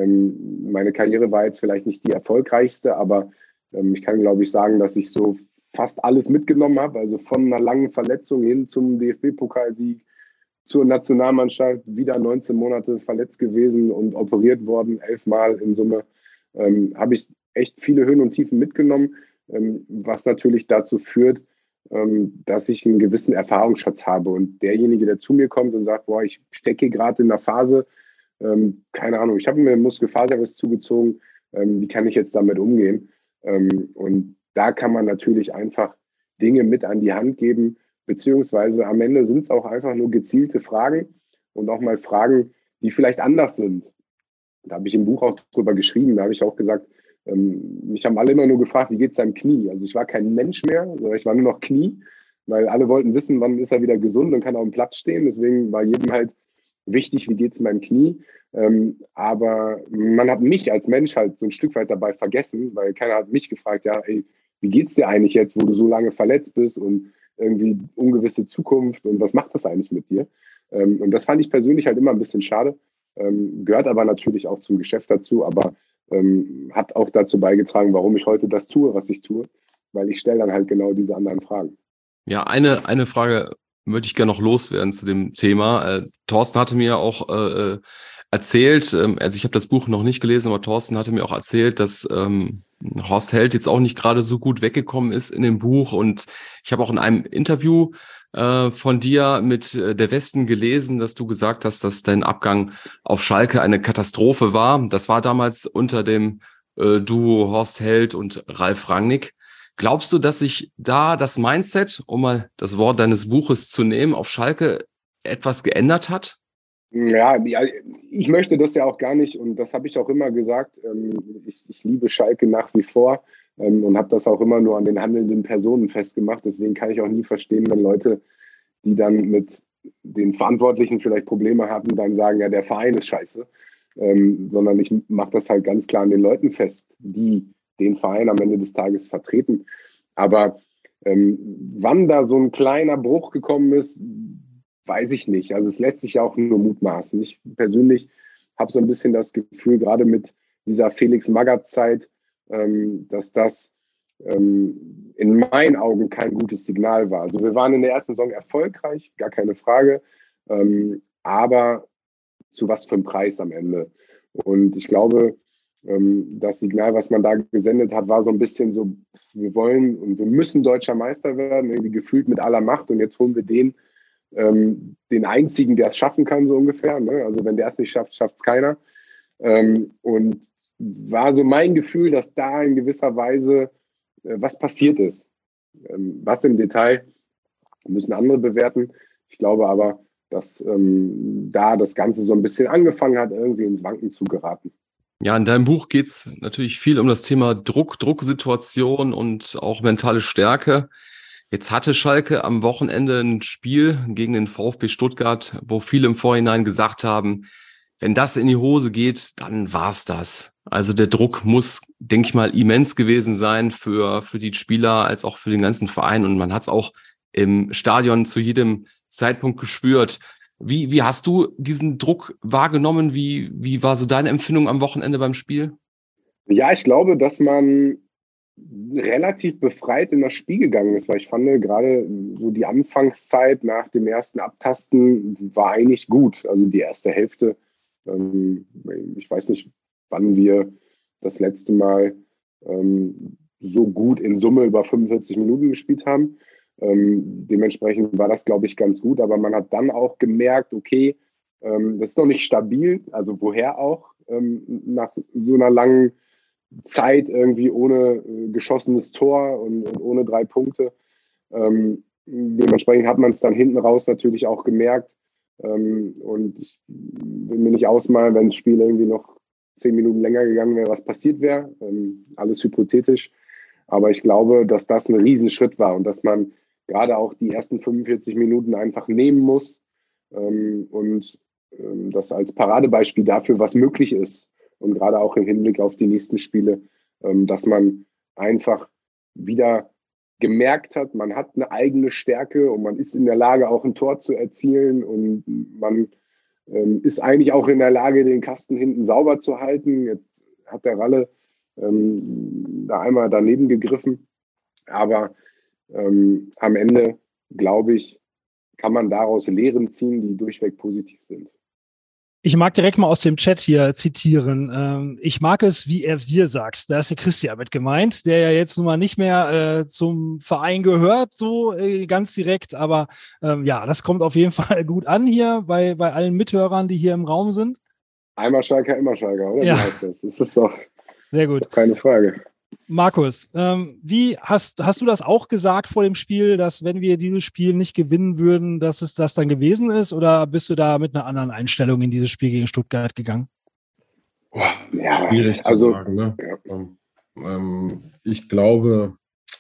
S5: ähm, meine Karriere war jetzt vielleicht nicht die erfolgreichste, aber ähm, ich kann, glaube ich, sagen, dass ich so fast alles mitgenommen habe, also von einer langen Verletzung hin zum D F B-Pokalsieg, zur Nationalmannschaft, wieder neunzehn Monate verletzt gewesen und operiert worden, elfmal in Summe, ähm, habe ich echt viele Höhen und Tiefen mitgenommen, ähm, was natürlich dazu führt, ähm, dass ich einen gewissen Erfahrungsschatz habe. Und derjenige, der zu mir kommt und sagt, boah, ich stecke gerade in einer Phase, ähm, keine Ahnung, ich habe mir einen Muskelfaserriss zugezogen, Ähm, wie kann ich jetzt damit umgehen? Ähm, und da kann man natürlich einfach Dinge mit an die Hand geben, beziehungsweise am Ende sind es auch einfach nur gezielte Fragen und auch mal Fragen, die vielleicht anders sind. Da habe ich im Buch auch drüber geschrieben, da habe ich auch gesagt, ähm, mich haben alle immer nur gefragt, wie geht es deinem Knie? Also ich war kein Mensch mehr, sondern ich war nur noch Knie, weil alle wollten wissen, wann ist er wieder gesund und kann auf dem Platz stehen. Deswegen war jedem halt wichtig, wie geht es meinem Knie? Ähm, aber man hat mich als Mensch halt so ein Stück weit dabei vergessen, weil keiner hat mich gefragt, ja, ey, wie geht's dir eigentlich jetzt, wo du so lange verletzt bist und irgendwie ungewisse Zukunft und was macht das eigentlich mit dir? Ähm, und das fand ich persönlich halt immer ein bisschen schade, ähm, gehört aber natürlich auch zum Geschäft dazu, aber ähm, hat auch dazu beigetragen, warum ich heute das tue, was ich tue, weil ich stelle dann halt genau diese anderen Fragen.
S2: Ja, eine, eine Frage würde ich gerne noch loswerden zu dem Thema. Äh, Thorsten hatte mir auch äh, erzählt, ähm, also ich habe das Buch noch nicht gelesen, aber Thorsten hatte mir auch erzählt, dass ähm, Horst Held jetzt auch nicht gerade so gut weggekommen ist in dem Buch. Und ich habe auch in einem Interview äh, von dir mit äh, der Westen gelesen, dass du gesagt hast, dass dein Abgang auf Schalke eine Katastrophe war. Das war damals unter dem äh, Duo Horst Held und Ralf Rangnick. Glaubst du, dass sich da das Mindset, um mal das Wort deines Buches zu nehmen, auf Schalke etwas geändert hat?
S5: Ja, ich möchte das ja auch gar nicht und das habe ich auch immer gesagt. Ich, ich liebe Schalke nach wie vor und habe das auch immer nur an den handelnden Personen festgemacht. Deswegen kann ich auch nie verstehen, wenn Leute, die dann mit den Verantwortlichen vielleicht Probleme hatten, dann sagen, ja, der Verein ist scheiße. Sondern ich mache das halt ganz klar an den Leuten fest, die den Verein am Ende des Tages vertreten. Aber ähm, wann da so ein kleiner Bruch gekommen ist, weiß ich nicht. Also es lässt sich ja auch nur mutmaßen. Ich persönlich habe so ein bisschen das Gefühl, gerade mit dieser Felix-Magath-Zeit, ähm, dass das ähm, in meinen Augen kein gutes Signal war. Also wir waren in der ersten Saison erfolgreich, gar keine Frage, ähm, aber zu was für einem Preis am Ende. Und ich glaube, das Signal, was man da gesendet hat, war so ein bisschen so, wir wollen und wir müssen deutscher Meister werden, irgendwie gefühlt mit aller Macht und jetzt holen wir den, ähm, den einzigen, der es schaffen kann, so ungefähr. Ne? Also wenn der es nicht schafft, schafft es keiner. Ähm, und war so mein Gefühl, dass da in gewisser Weise äh, was passiert ist. Ähm, was im Detail müssen andere bewerten. Ich glaube aber, dass ähm, da das Ganze so ein bisschen angefangen hat, irgendwie ins Wanken zu geraten.
S2: Ja, in deinem Buch geht es natürlich viel um das Thema Druck, Drucksituation und auch mentale Stärke. Jetzt hatte Schalke am Wochenende ein Spiel gegen den VfB Stuttgart, wo viele im Vorhinein gesagt haben, wenn das in die Hose geht, dann war's das. Also der Druck muss, denke ich mal, immens gewesen sein für, für die Spieler als auch für den ganzen Verein. Und man hat es auch im Stadion zu jedem Zeitpunkt gespürt. Wie, wie hast du diesen Druck wahrgenommen? Wie, wie war so deine Empfindung am Wochenende beim Spiel?
S5: Ja, ich glaube, dass man relativ befreit in das Spiel gegangen ist, weil ich fand, gerade so die Anfangszeit nach dem ersten Abtasten war eigentlich gut. Also die erste Hälfte, ähm, ich weiß nicht, wann wir das letzte Mal ähm, so gut in Summe über fünfundvierzig Minuten gespielt haben. Ähm, dementsprechend war das, glaube ich, ganz gut. Aber man hat dann auch gemerkt, okay, ähm, das ist noch nicht stabil. Also woher auch ähm, nach so einer langen Zeit irgendwie ohne äh, geschossenes Tor und, und ohne drei Punkte. Ähm, dementsprechend hat man es dann hinten raus natürlich auch gemerkt. Ähm, und ich will mir nicht ausmalen, wenn das Spiel irgendwie noch zehn Minuten länger gegangen wäre, was passiert wäre. Ähm, alles hypothetisch. Aber ich glaube, dass das ein Riesenschritt war und dass man gerade auch die ersten fünfundvierzig Minuten einfach nehmen muss ähm, und ähm, das als Paradebeispiel dafür, was möglich ist. Und gerade auch im Hinblick auf die nächsten Spiele, ähm, dass man einfach wieder gemerkt hat, man hat eine eigene Stärke und man ist in der Lage, auch ein Tor zu erzielen und man ähm, ist eigentlich auch in der Lage, den Kasten hinten sauber zu halten. Jetzt hat der Ralle ähm, da einmal daneben gegriffen, aber ähm, am Ende, glaube ich, kann man daraus Lehren ziehen, die durchweg positiv sind.
S3: Ich mag direkt mal aus dem Chat hier zitieren. Ähm, ich mag es, wie er wir sagt. Da ist der Christian mit gemeint, der ja jetzt nun mal nicht mehr äh, zum Verein gehört, so äh, ganz direkt. Aber ähm, ja, das kommt auf jeden Fall gut an hier bei, bei allen Mithörern, die hier im Raum sind.
S5: Einmal Schalker, immer Schalker, oder?
S3: Ja.
S5: Wie heißt das? Das ist doch...
S3: Sehr gut.
S5: Keine Frage.
S3: Markus, ähm, wie hast, hast du das auch gesagt vor dem Spiel, dass wenn wir dieses Spiel nicht gewinnen würden, dass es das dann gewesen ist? Oder bist du da mit einer anderen Einstellung in dieses Spiel gegen Stuttgart gegangen?
S4: Boah,
S5: Ja,
S4: schwierig zu
S5: also,
S4: sagen. Ne?
S5: ja.
S4: Ähm, ähm, ich glaube,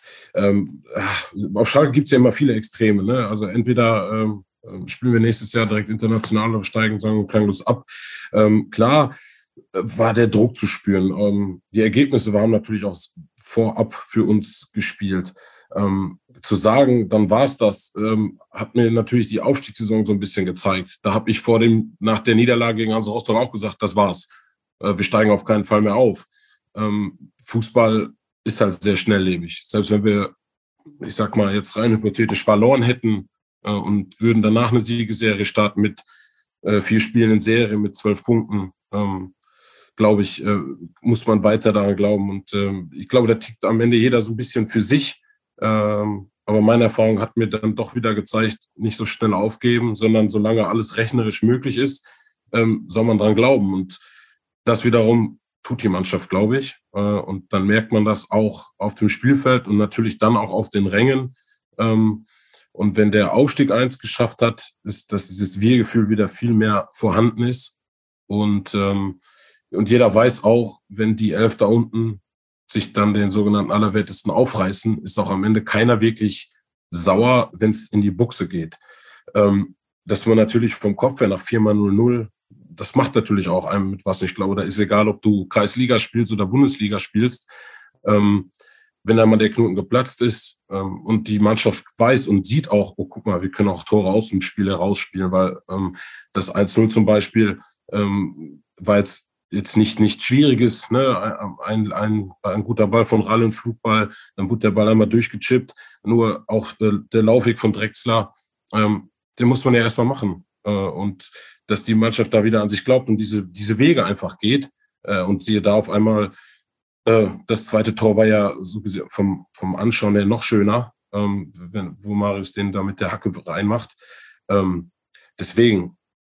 S4: ähm, auf Schalke gibt es ja immer viele Extreme. Ne? Also entweder ähm, spielen wir nächstes Jahr direkt international oder steigen, sagen wir klanglos ab. Ähm, klar äh, war der Druck zu spüren. Ähm, die Ergebnisse waren natürlich auch vorab für uns gespielt. Ähm, zu sagen, dann war es das, ähm, hat mir natürlich die Aufstiegssaison so ein bisschen gezeigt. Da habe ich vor dem, nach der Niederlage gegen Hansa Rostock auch gesagt, das war's. Äh, wir steigen auf keinen Fall mehr auf. Ähm, Fußball ist halt sehr schnelllebig. Selbst wenn wir, ich sag mal, jetzt rein hypothetisch verloren hätten äh, und würden danach eine Siegesserie starten mit äh, vier Spielen in Serie mit zwölf Punkten, ähm, glaube ich, äh, muss man weiter daran glauben. Und ähm, ich glaube, da tickt am Ende jeder so ein bisschen für sich. Ähm, aber meine Erfahrung hat mir dann doch wieder gezeigt, nicht so schnell aufgeben, sondern solange alles rechnerisch möglich ist, ähm, soll man dran glauben. Und das wiederum tut die Mannschaft, glaube ich. Äh, und dann merkt man das auch auf dem Spielfeld und natürlich dann auch auf den Rängen. Ähm, und wenn der Aufstieg eins geschafft hat, ist, dass dieses Wir-Gefühl wieder viel mehr vorhanden ist. Und, ähm, und jeder weiß auch, wenn die Elf da unten sich dann den sogenannten Allerwertesten aufreißen, ist auch am Ende keiner wirklich sauer, wenn es in die Buchse geht. Ähm, dass man natürlich vom Kopf her nach viermal null null, das macht natürlich auch einem mit was. Ich glaube, da ist egal, ob du Kreisliga spielst oder Bundesliga spielst. Ähm, wenn da mal der Knoten geplatzt ist ähm, und die Mannschaft weiß und sieht auch, oh, guck mal, wir können auch Tore aus dem Spiel herausspielen, weil ähm, das eins null zum Beispiel ähm, war jetzt jetzt nicht nichts Schwieriges, ne? Ein, ein, ein guter Ball von Ralle, ein Flugball, dann wurde der Ball einmal durchgechippt. Nur auch äh, der Laufweg von Drexler, ähm, den muss man ja erstmal machen. Äh, und dass die Mannschaft da wieder an sich glaubt und diese, diese Wege einfach geht. Äh, und siehe da auf einmal, äh, das zweite Tor war ja so gesehen vom, vom Anschauen her noch schöner, ähm, wenn, wo Marius den da mit der Hacke reinmacht. Ähm, deswegen,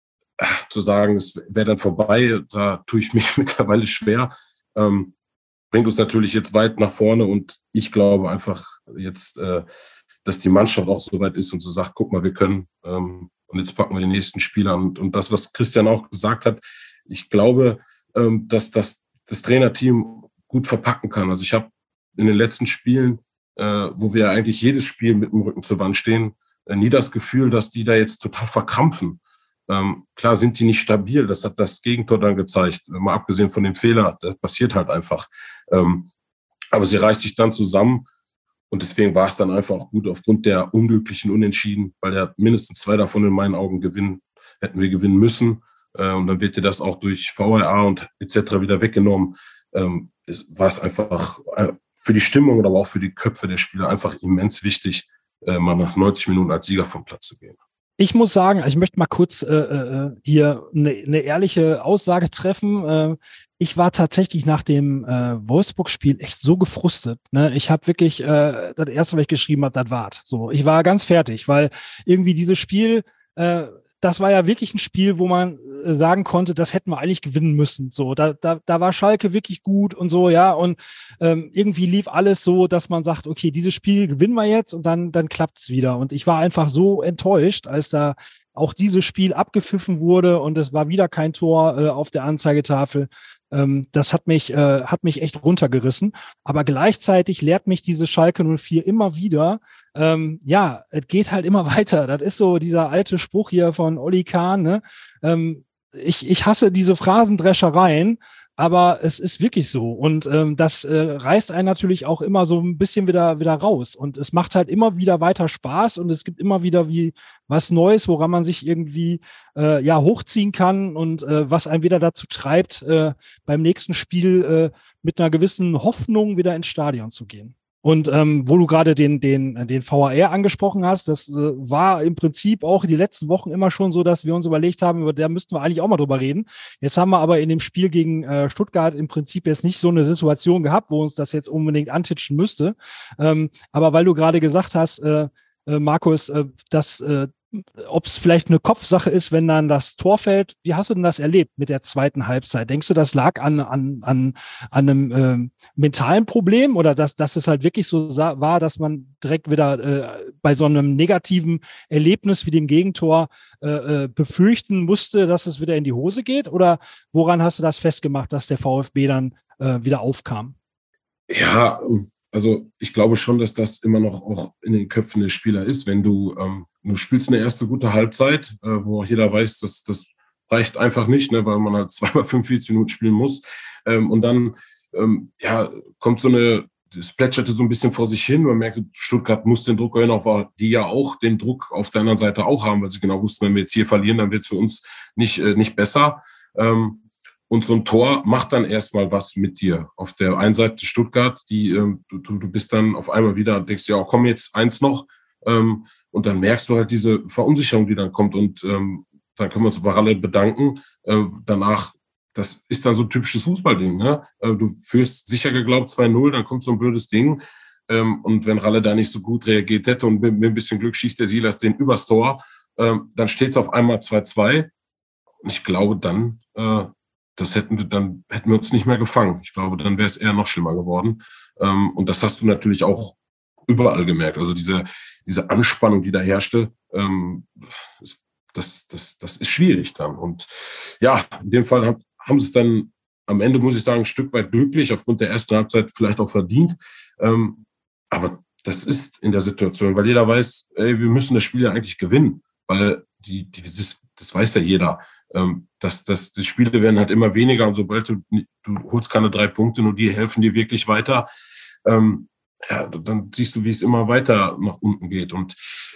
S4: zu sagen, es wäre dann vorbei, da tue ich mich mittlerweile schwer. Ähm, bringt uns natürlich jetzt weit nach vorne und ich glaube einfach jetzt, äh, dass die Mannschaft auch so weit ist und so sagt, guck mal, wir können ähm, und jetzt packen wir den nächsten Spieler an. Und, und das, was Christian auch gesagt hat, ich glaube, ähm, dass, dass das Trainerteam gut verpacken kann. Also ich habe in den letzten Spielen, äh, wo wir eigentlich jedes Spiel mit dem Rücken zur Wand stehen, äh, nie das Gefühl, dass die da jetzt total verkrampfen. Ähm, klar sind die nicht stabil, das hat das Gegentor dann gezeigt, mal abgesehen von dem Fehler, das passiert halt einfach. Ähm, aber sie reißt sich dann zusammen und deswegen war es dann einfach auch gut aufgrund der unglücklichen Unentschieden, weil ja mindestens zwei davon in meinen Augen gewinnen, hätten wir gewinnen müssen äh, und dann wird dir das auch durch V R A und et cetera wieder weggenommen. Ähm, es war es einfach äh, für die Stimmung, aber auch für die Köpfe der Spieler einfach immens wichtig, äh, mal nach neunzig Minuten als Sieger vom Platz zu gehen.
S3: Ich muss sagen, ich möchte mal kurz äh, äh, hier eine, eine ehrliche Aussage treffen. Äh, ich war tatsächlich nach dem äh, Wolfsburg-Spiel echt so gefrustet. Ne? Ich habe wirklich, äh, das erste, was ich geschrieben habe, das war's. So, ich war ganz fertig, weil irgendwie dieses Spiel, äh, das war ja wirklich ein Spiel, wo man äh, sagen konnte, das hätten wir eigentlich gewinnen müssen. So, da, da, da war Schalke wirklich gut und so, ja. Und ähm, irgendwie lief alles so, dass man sagt, okay, dieses Spiel gewinnen wir jetzt und dann, dann klappt's wieder. Und ich war einfach so enttäuscht, als da auch dieses Spiel abgepfiffen wurde und es war wieder kein Tor äh, auf der Anzeigetafel. Ähm, das hat mich, äh, hat mich echt runtergerissen. Aber gleichzeitig lehrt mich diese Schalke null vier immer wieder, ähm, ja, es geht halt immer weiter. Das ist so dieser alte Spruch hier von Olli Kahn, ne? Ähm, ich, ich hasse diese Phrasendreschereien, aber es ist wirklich so. Und ähm, das äh, reißt einen natürlich auch immer so ein bisschen wieder, wieder raus. Und es macht halt immer wieder weiter Spaß und es gibt immer wieder wie was Neues, woran man sich irgendwie äh, ja hochziehen kann und äh, was einen wieder dazu treibt, äh, beim nächsten Spiel äh, mit einer gewissen Hoffnung wieder ins Stadion zu gehen. Und ähm, wo du gerade den, den, den V A R angesprochen hast, das äh, war im Prinzip auch die letzten Wochen immer schon so, dass wir uns überlegt haben, über da müssten wir eigentlich auch mal drüber reden. Jetzt haben wir aber in dem Spiel gegen äh, Stuttgart im Prinzip jetzt nicht so eine Situation gehabt, wo uns das jetzt unbedingt antitschen müsste. Ähm, aber weil du gerade gesagt hast, äh, äh, Markus, äh, dass äh, ob es vielleicht eine Kopfsache ist, wenn dann das Tor fällt. Wie hast du denn das erlebt mit der zweiten Halbzeit? Denkst du, das lag an, an, an, an einem äh, mentalen Problem oder dass, dass es halt wirklich so sa- war, dass man direkt wieder äh, bei so einem negativen Erlebnis wie dem Gegentor äh, äh, befürchten musste, dass es wieder in die Hose geht? Oder woran hast du das festgemacht, dass der VfB dann äh, wieder aufkam?
S4: Ja, also ich glaube schon, dass das immer noch auch in den Köpfen der Spieler ist. Wenn du, ähm, du spielst eine erste gute Halbzeit, äh, wo auch jeder weiß, dass das reicht einfach nicht, ne, weil man halt zweimal fünfundvierzig Minuten spielen muss. Ähm, und dann ähm, ja, kommt so eine, es plätscherte so ein bisschen vor sich hin. Man merkt, Stuttgart muss den Druck erhöhen, auch die ja auch den Druck auf der anderen Seite auch haben, weil sie genau wussten, wenn wir jetzt hier verlieren, dann wird es für uns nicht, äh, nicht besser. Ähm, Und so ein Tor macht dann erstmal was mit dir. Auf der einen Seite Stuttgart, die ähm, du, du bist dann auf einmal wieder, denkst ja, komm jetzt eins noch. Ähm, und dann merkst du halt diese Verunsicherung, die dann kommt. Und ähm, dann können wir uns bei Ralle bedanken. Äh, danach, das ist dann so ein typisches Fußballding. Ne? Äh, du führst sicher geglaubt zwei null, dann kommt so ein blödes Ding. Ähm, und wenn Ralle da nicht so gut reagiert hätte und mit, mit ein bisschen Glück schießt der Silas den übers Tor, ähm, dann steht es auf einmal zwei zwei. Und ich glaube, dann äh, Das hätten wir, dann hätten wir uns nicht mehr gefangen. Ich glaube, dann wäre es eher noch schlimmer geworden. Ähm, und das hast du natürlich auch überall gemerkt. Also diese, diese Anspannung, die da herrschte, ähm, das, das, das ist schwierig dann. Und ja, in dem Fall haben, haben sie es dann am Ende, muss ich sagen, ein Stück weit glücklich, aufgrund der ersten Halbzeit vielleicht auch verdient. Ähm, aber das ist in der Situation, weil jeder weiß, ey, wir müssen das Spiel ja eigentlich gewinnen. Weil die, die, das, das weiß ja jeder. Ähm, dass, dass die Spiele werden halt immer weniger und sobald du, du holst keine drei Punkte, nur die helfen dir wirklich weiter, ähm, ja, dann siehst du, wie es immer weiter nach unten geht. Und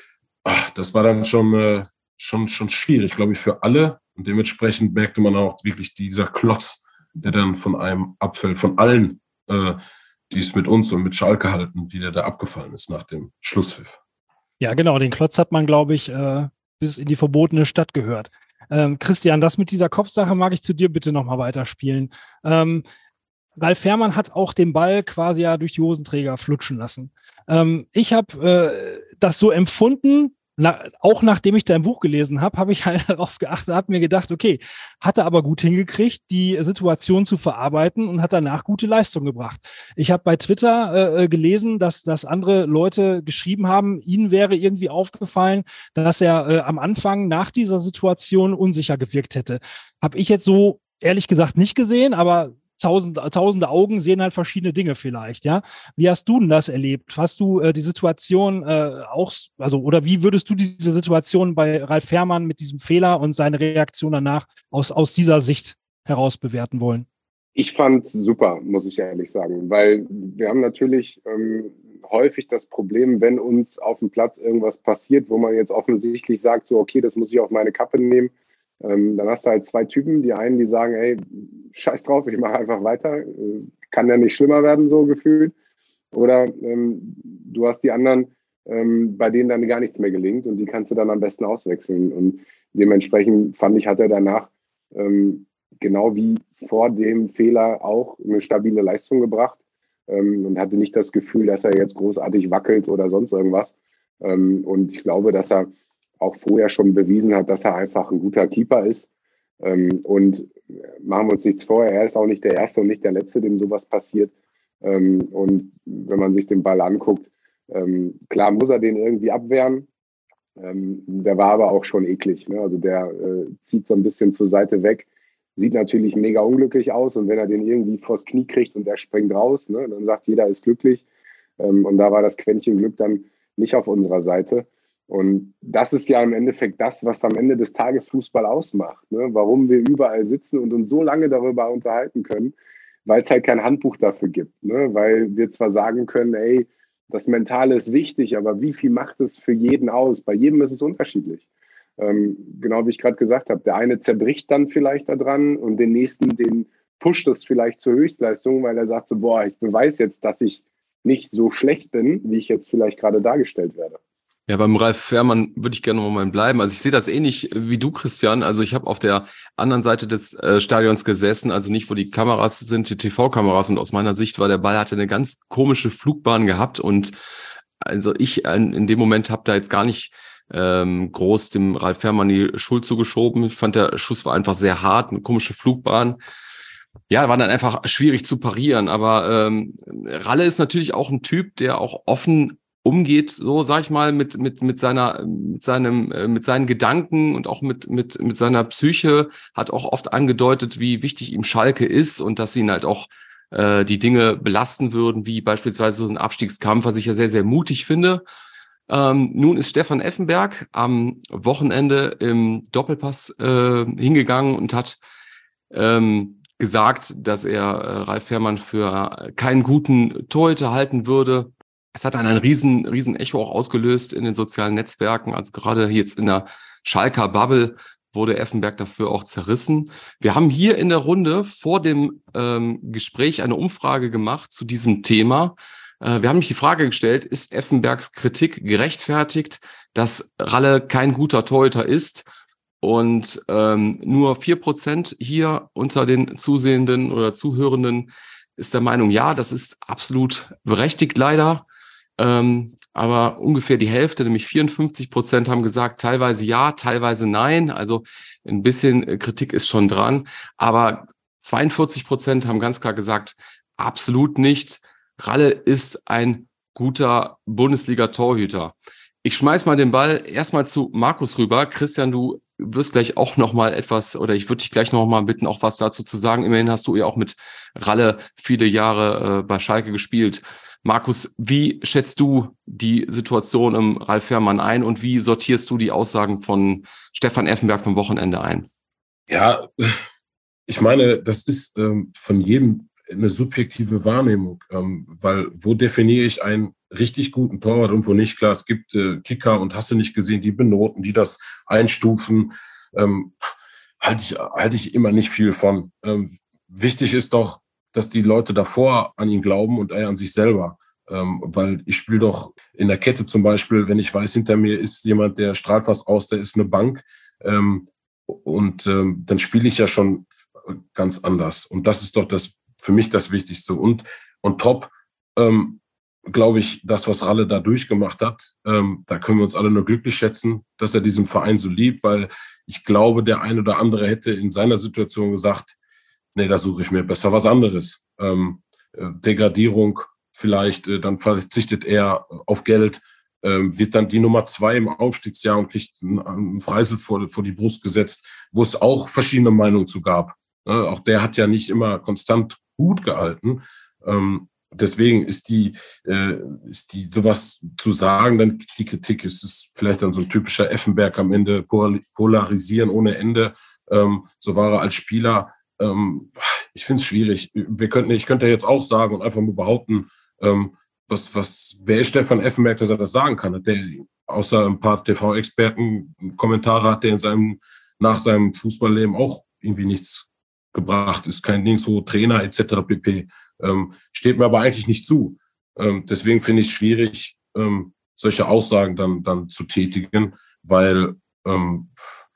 S4: ach, das war dann schon, äh, schon, schon schwierig, glaube ich, für alle. Und dementsprechend merkte man auch wirklich dieser Klotz, der dann von einem abfällt, von allen, äh, die es mit uns und mit Schalke halten, wie der da abgefallen ist nach dem Schlusspfiff.
S3: Ja, genau, den Klotz hat man, glaube ich, äh, bis in die verbotene Stadt gehört. Ähm, Christian, das mit dieser Kopfsache mag ich zu dir bitte nochmal weiterspielen. Ähm, Ralf Fährmann hat auch den Ball quasi ja durch die Hosenträger flutschen lassen. Ähm, ich habe äh, das so empfunden, na, auch nachdem ich dein Buch gelesen habe, habe ich halt darauf geachtet, habe mir gedacht, okay, hat er aber gut hingekriegt, die Situation zu verarbeiten und hat danach gute Leistung gebracht. Ich habe bei Twitter äh, gelesen, dass, dass andere Leute geschrieben haben, ihnen wäre irgendwie aufgefallen, dass er äh, am Anfang nach dieser Situation unsicher gewirkt hätte. Habe ich jetzt so ehrlich gesagt nicht gesehen, aber Tausend, tausende Augen sehen halt verschiedene Dinge vielleicht, ja. Wie hast du denn das erlebt? Hast du äh, die Situation äh, auch, also, oder wie würdest du diese Situation bei Ralf Fährmann mit diesem Fehler und seine Reaktion danach aus, aus dieser Sicht heraus bewerten wollen?
S5: Ich fand super, muss ich ehrlich sagen, weil wir haben natürlich ähm, häufig das Problem, wenn uns auf dem Platz irgendwas passiert, wo man jetzt offensichtlich sagt, so, okay, das muss ich auf meine Kappe nehmen. Ähm, dann hast du halt zwei Typen, die einen, die sagen, ey, scheiß drauf, ich mache einfach weiter, kann ja nicht schlimmer werden, so gefühlt. Oder ähm, du hast die anderen, ähm, bei denen dann gar nichts mehr gelingt und die kannst du dann am besten auswechseln. Und dementsprechend fand ich, hat er danach ähm, genau wie vor dem Fehler auch eine stabile Leistung gebracht ähm, und hatte nicht das Gefühl, dass er jetzt großartig wackelt oder sonst irgendwas. Ähm, und ich glaube, dass er auch vorher schon bewiesen hat, dass er einfach ein guter Keeper ist. Ähm, und machen wir uns nichts vor, er ist auch nicht der Erste und nicht der Letzte, dem sowas passiert. Ähm, und wenn man sich den Ball anguckt, ähm, klar muss er den irgendwie abwehren. Ähm, der war aber auch schon eklig. Ne? Also der äh, zieht so ein bisschen zur Seite weg, sieht natürlich mega unglücklich aus. Und wenn er den irgendwie vors Knie kriegt und er springt raus, ne, dann sagt jeder, ist glücklich. Ähm, und da war das Quäntchen Glück dann nicht auf unserer Seite. Und das ist ja im Endeffekt das, was am Ende des Tages Fußball ausmacht. Ne? Warum wir überall sitzen und uns so lange darüber unterhalten können, weil es halt kein Handbuch dafür gibt. Ne? Weil wir zwar sagen können, ey, das Mentale ist wichtig, aber wie viel macht es für jeden aus? Bei jedem ist es unterschiedlich. Ähm, genau wie ich gerade gesagt habe, der eine zerbricht dann vielleicht daran und den nächsten, den pusht es vielleicht zur Höchstleistung, weil er sagt so, boah, ich beweise jetzt, dass ich nicht so schlecht bin, wie ich jetzt vielleicht gerade dargestellt werde.
S2: Ja, beim Ralf Fährmann würde ich gerne noch mal bleiben. Also ich sehe das ähnlich wie du, Christian. Also ich habe auf der anderen Seite des äh, Stadions gesessen, also nicht, wo die Kameras sind, die T V-Kameras. Und aus meiner Sicht war der Ball, hatte eine ganz komische Flugbahn gehabt. Und also ich in, in dem Moment habe da jetzt gar nicht ähm, groß dem Ralf Fährmann die Schuld zugeschoben. Ich fand, der Schuss war einfach sehr hart, eine komische Flugbahn. Ja, war dann einfach schwierig zu parieren. Aber ähm, Ralle ist natürlich auch ein Typ, der auch offen umgeht, so sag ich mal, mit mit mit seiner mit seinem äh, mit seinen Gedanken und auch mit mit mit seiner Psyche, hat auch oft angedeutet, wie wichtig ihm Schalke ist und dass ihn halt auch äh, die Dinge belasten würden, wie beispielsweise so ein Abstiegskampf, was ich ja sehr sehr mutig finde. Ähm, nun ist Stefan Effenberg am Wochenende im Doppelpass äh, hingegangen und hat ähm, gesagt, dass er äh, Ralf Fährmann für keinen guten Torhüter halten würde. Es hat dann ein riesen, riesen Echo auch ausgelöst in den sozialen Netzwerken. Also gerade jetzt in der Schalker Bubble wurde Effenberg dafür auch zerrissen. Wir haben hier in der Runde vor dem ähm, Gespräch eine Umfrage gemacht zu diesem Thema. Äh, wir haben mich die Frage gestellt, ist Effenbergs Kritik gerechtfertigt, dass Ralle kein guter Torhüter ist? Und ähm, nur vier Prozent hier unter den Zusehenden oder Zuhörenden ist der Meinung, ja, das ist absolut berechtigt leider. Ähm, aber ungefähr die Hälfte, nämlich vierundfünfzig Prozent, haben gesagt, teilweise ja, teilweise nein. Also ein bisschen Kritik ist schon dran. Aber zweiundvierzig Prozent haben ganz klar gesagt, absolut nicht. Ralle ist ein guter Bundesliga-Torhüter. Ich schmeiß mal den Ball erstmal zu Markus rüber. Christian, du wirst gleich auch noch mal etwas, oder ich würde dich gleich noch mal bitten, auch was dazu zu sagen. Immerhin hast du ja auch mit Ralle viele Jahre äh, bei Schalke gespielt. Markus, wie schätzt du die Situation im Ralf Fährmann ein und wie sortierst du die Aussagen von Stefan Effenberg vom Wochenende ein?
S4: Ja, ich meine, das ist ähm, von jedem eine subjektive Wahrnehmung, ähm, weil wo definiere ich einen richtig guten Torwart und wo nicht? Klar, es gibt äh, Kicker und hast du nicht gesehen, die benoten, die das einstufen, ähm, halte ich, halte ich immer nicht viel von. Ähm, wichtig ist doch, dass die Leute davor an ihn glauben und er an sich selber. Ähm, weil ich spiele doch in der Kette zum Beispiel, wenn ich weiß, hinter mir ist jemand, der strahlt was aus, der ist eine Bank. Ähm, und ähm, dann spiele ich ja schon ganz anders. Und das ist doch das für mich das Wichtigste. Und, und top, ähm, glaube ich, das, was Ralle da durchgemacht hat, ähm, da können wir uns alle nur glücklich schätzen, dass er diesen Verein so liebt, weil ich glaube, der ein oder andere hätte in seiner Situation gesagt, nee, da suche ich mir besser was anderes. Ähm, äh, Degradierung vielleicht, äh, dann verzichtet er auf Geld, ähm, wird dann die Nummer zwei im Aufstiegsjahr und kriegt einen, einen Freisel vor, vor die Brust gesetzt, wo es auch verschiedene Meinungen zu gab. Äh, auch der hat ja nicht immer konstant gut gehalten. Ähm, deswegen ist die, äh, ist die sowas zu sagen, dann die Kritik ist, ist vielleicht dann so ein typischer Effenberg am Ende, polarisieren ohne Ende. Ähm, so war er als Spieler. Ähm, ich finde es schwierig. Wir könnten, ich könnte jetzt auch sagen und einfach nur behaupten, ähm, was, was, wer ist Stefan Effenberg, dass er das sagen kann? Der, außer ein paar T V-Experten Kommentare hat, der in seinem, nach seinem Fußballleben auch irgendwie nichts gebracht ist, kein nirgendwo Trainer et cetera pp. Ähm, steht mir aber eigentlich nicht zu. Ähm, deswegen finde ich es schwierig, ähm, solche Aussagen dann, dann zu tätigen, weil, ähm,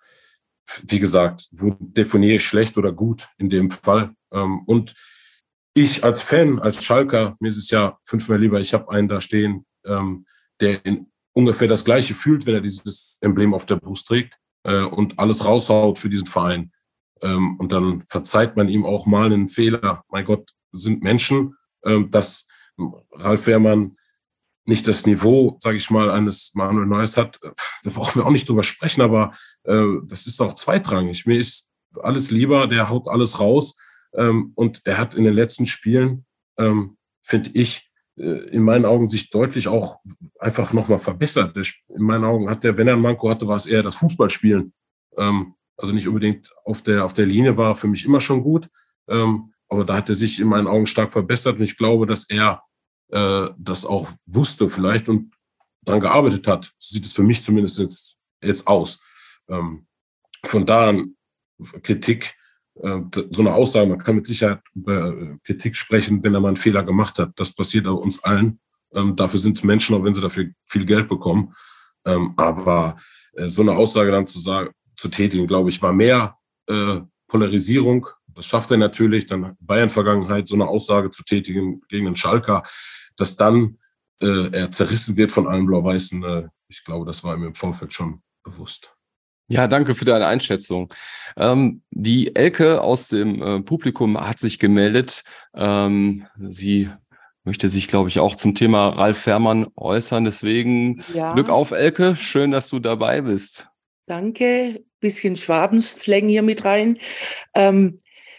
S4: wie gesagt, wo definiere ich schlecht oder gut in dem Fall? Ähm, und ich als Fan, als Schalker, mir ist es ja fünfmal lieber, ich habe einen da stehen, ähm, der in ungefähr das Gleiche fühlt, wenn er dieses Emblem auf der Brust trägt äh, und alles raushaut für diesen Verein. Ähm, und dann verzeiht man ihm auch mal einen Fehler. Mein Gott, sind Menschen, ähm, dass Ralf Fährmann nicht das Niveau, sage ich mal, eines Manuel Neuers hat, da brauchen wir auch nicht drüber sprechen, aber äh, das ist auch zweitrangig. Mir ist alles lieber, der haut alles raus ähm, und er hat in den letzten Spielen, ähm, finde ich, äh, in meinen Augen sich deutlich auch einfach nochmal verbessert. Der, in meinen Augen hat der, wenn er ein Manko hatte, war es eher das Fußballspielen. Ähm, also nicht unbedingt auf der, auf der Linie, war für mich immer schon gut, ähm, aber da hat er sich in meinen Augen stark verbessert und ich glaube, dass er äh, das auch wusste vielleicht und daran gearbeitet hat. So sieht es für mich zumindest jetzt, jetzt aus. Ähm, von da an Kritik, äh, so eine Aussage, man kann mit Sicherheit über Kritik sprechen, wenn er mal einen Fehler gemacht hat. Das passiert aber uns allen. Ähm, dafür sind es Menschen, auch wenn sie dafür viel Geld bekommen. Ähm, aber äh, so eine Aussage dann zu sagen, zu tätigen, glaube ich, war mehr äh, Polarisierung. Das schafft er natürlich, dann Bayern-Vergangenheit, so eine Aussage zu tätigen gegen den Schalker, dass dann äh, er zerrissen wird von allen Blau-Weißen. Äh, ich glaube, das war ihm im Vorfeld schon bewusst.
S2: Ja, danke für deine Einschätzung. Ähm, die Elke aus dem äh, Publikum hat sich gemeldet. Ähm, sie möchte sich, glaube ich, auch zum Thema Ralf Fährmann äußern. Deswegen
S6: Ja.
S2: Glück auf, Elke. Schön, dass du dabei bist.
S6: Danke. Bisschen Schwabenslang hier mit rein. Ähm,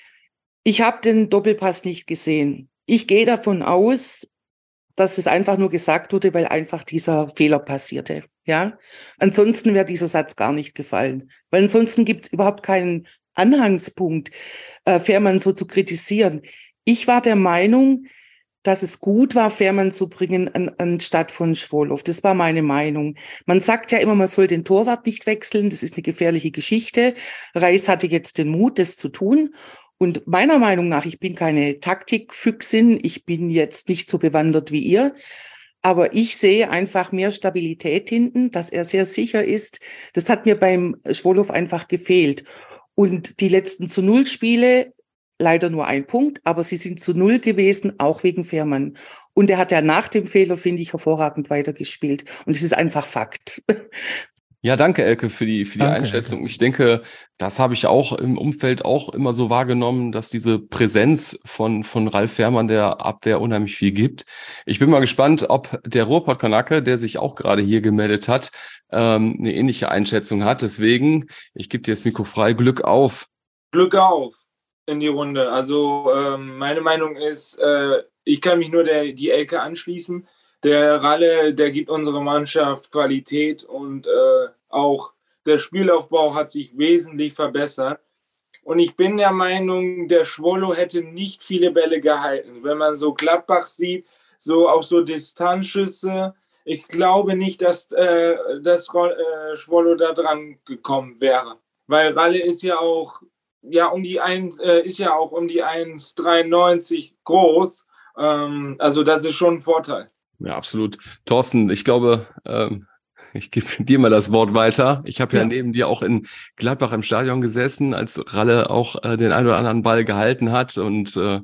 S6: ich habe den Doppelpass nicht gesehen. Ich gehe davon aus, dass es einfach nur gesagt wurde, weil einfach dieser Fehler passierte. Ja, ansonsten wäre dieser Satz gar nicht gefallen, weil ansonsten gibt es überhaupt keinen Anhangspunkt, äh, Fährmann so zu kritisieren. Ich war der Meinung, dass es gut war, Fährmann zu bringen an, anstatt von Schwolow. Das war meine Meinung. Man sagt ja immer, man soll den Torwart nicht wechseln. Das ist eine gefährliche Geschichte. Reis hatte jetzt den Mut, das zu tun. Und meiner Meinung nach, ich bin keine Taktikfüchsin, ich bin jetzt nicht so bewandert wie ihr, aber ich sehe einfach mehr Stabilität hinten, dass er sehr sicher ist. Das hat mir beim Schwolow einfach gefehlt. Und die letzten zu Null Spiele, leider nur ein Punkt, aber sie sind zu Null gewesen, auch wegen Fährmann. Und er hat ja nach dem Fehler, finde ich, hervorragend weitergespielt. Und es ist einfach Fakt.
S2: Ja, danke, Elke, für die, für die
S3: Danke,
S2: Einschätzung.
S3: Elke.
S2: Ich denke, das habe ich auch im Umfeld auch immer so wahrgenommen, dass diese Präsenz von, von Ralf Fährmann der Abwehr unheimlich viel gibt. Ich bin mal gespannt, ob der Ruhrpott-Kanake, der sich auch gerade hier gemeldet hat, ähm, eine ähnliche Einschätzung hat. Deswegen, ich gebe dir das Mikro frei. Glück auf.
S7: Glück auf in die Runde. Also ähm, meine Meinung ist, äh, ich kann mich nur der, die Elke anschließen. Der Ralle, der gibt unserer Mannschaft Qualität und äh, auch der Spielaufbau hat sich wesentlich verbessert. Und ich bin der Meinung, der Schwolow hätte nicht viele Bälle gehalten. Wenn man so Gladbach sieht, so auch so Distanzschüsse, ich glaube nicht, dass, äh, dass äh, Schwolow da dran gekommen wäre. Weil Ralle ist ja auch, ja, um die ein, äh, ist ja auch um die eins Komma dreiundneunzig groß. Ähm, also das ist schon ein Vorteil.
S2: Ja, absolut. Thorsten, ich glaube, ähm, ich gebe dir mal das Wort weiter. Ich habe ja. ja neben dir auch in Gladbach im Stadion gesessen, als Ralle auch äh, den einen oder anderen Ball gehalten hat. Und äh,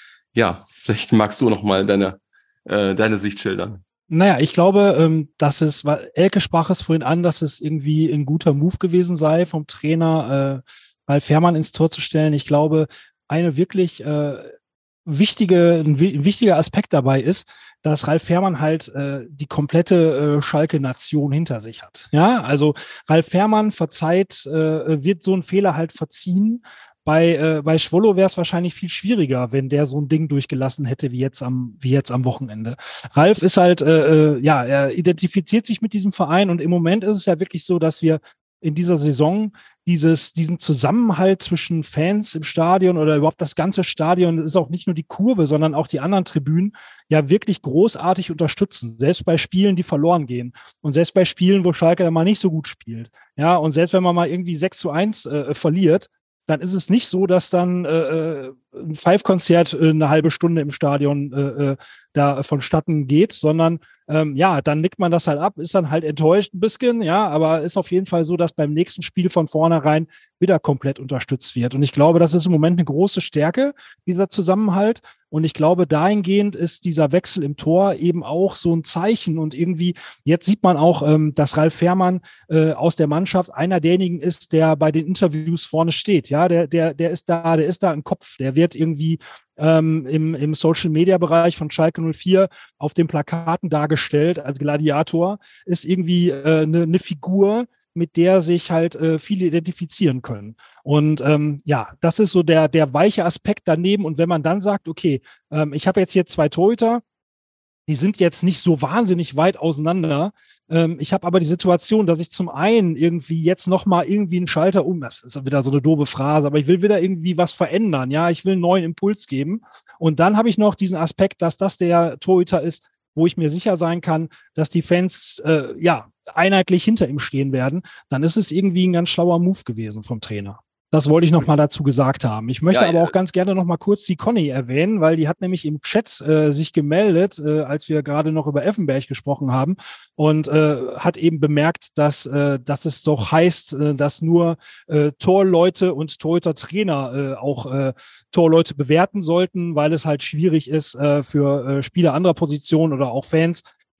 S2: ja, vielleicht magst du noch mal deine, äh, deine Sicht schildern.
S3: Naja, ich glaube, ähm, dass es, weil Elke sprach es vorhin an, dass es irgendwie ein guter Move gewesen sei, vom Trainer äh, Ralf Fährmann ins Tor zu stellen. Ich glaube, eine wirklich äh, wichtige, ein, ein wichtiger Aspekt dabei ist, dass Ralf Fährmann halt äh, die komplette äh, Schalke-Nation hinter sich hat. Ja, also Ralf Fährmann verzeiht, äh, wird so ein Fehler halt verziehen. Bei, äh, bei Schwolow wäre es wahrscheinlich viel schwieriger, wenn der so ein Ding durchgelassen hätte, wie jetzt am, wie jetzt am Wochenende. Ralf ist halt, äh, ja, er identifiziert sich mit diesem Verein und im Moment ist es ja wirklich so, dass wir in dieser Saison dieses, diesen Zusammenhalt zwischen Fans im Stadion oder überhaupt das ganze Stadion, das ist auch nicht nur die Kurve, sondern auch die anderen Tribünen, ja wirklich großartig unterstützen. Selbst bei Spielen, die verloren gehen. Und selbst bei Spielen, wo Schalke dann mal nicht so gut spielt. Ja, und selbst wenn man mal irgendwie sechs zu eins äh, verliert, dann ist es nicht so, dass dann äh, ein Five-Konzert äh, eine halbe Stunde im Stadion äh, da vonstatten geht, sondern ähm, ja, dann nickt man das halt ab, ist dann halt enttäuscht ein bisschen, ja, aber ist auf jeden Fall so, dass beim nächsten Spiel von vornherein wieder komplett unterstützt wird. Und ich glaube, das ist im Moment eine große Stärke, dieser Zusammenhalt. Und ich glaube, dahingehend ist dieser Wechsel im Tor eben auch so ein Zeichen. Und irgendwie, jetzt sieht man auch, ähm, dass Ralf Fährmann äh, aus der Mannschaft einer derjenigen ist, der bei den Interviews vorne steht. Ja, der, der, der ist da, der ist da im Kopf, der wird irgendwie ähm, im, im Social-Media-Bereich von Schalke null vier auf den Plakaten dargestellt als Gladiator, ist irgendwie äh, eine, eine Figur, mit der sich halt äh, viele identifizieren können. Und ähm, ja, das ist so der, der weiche Aspekt daneben. Und wenn man dann sagt, okay, ähm, ich habe jetzt hier zwei Torhüter, die sind jetzt nicht so wahnsinnig weit auseinander. Ähm, ich habe aber die Situation, dass ich zum einen irgendwie jetzt nochmal irgendwie einen Schalter um, das ist wieder so eine doofe Phrase, aber ich will wieder irgendwie was verändern. Ja, ich will einen neuen Impuls geben. Und dann habe ich noch diesen Aspekt, dass das der Torhüter ist, wo ich mir sicher sein kann, dass die Fans äh, ja einheitlich hinter ihm stehen werden, dann ist es irgendwie ein ganz schlauer Move gewesen vom Trainer. Das wollte ich noch mal dazu gesagt haben. Ich möchte ja, aber auch ganz gerne noch mal kurz die Conny erwähnen, weil die hat nämlich im Chat äh, sich gemeldet, äh, als wir gerade noch über Effenberg gesprochen haben und äh, hat eben bemerkt, dass, äh, dass es doch heißt, äh, dass nur äh, Torleute und Torhüter-Trainer äh, auch äh, Torleute bewerten sollten, weil es halt schwierig ist äh, für äh, Spieler anderer Positionen oder auch Fans,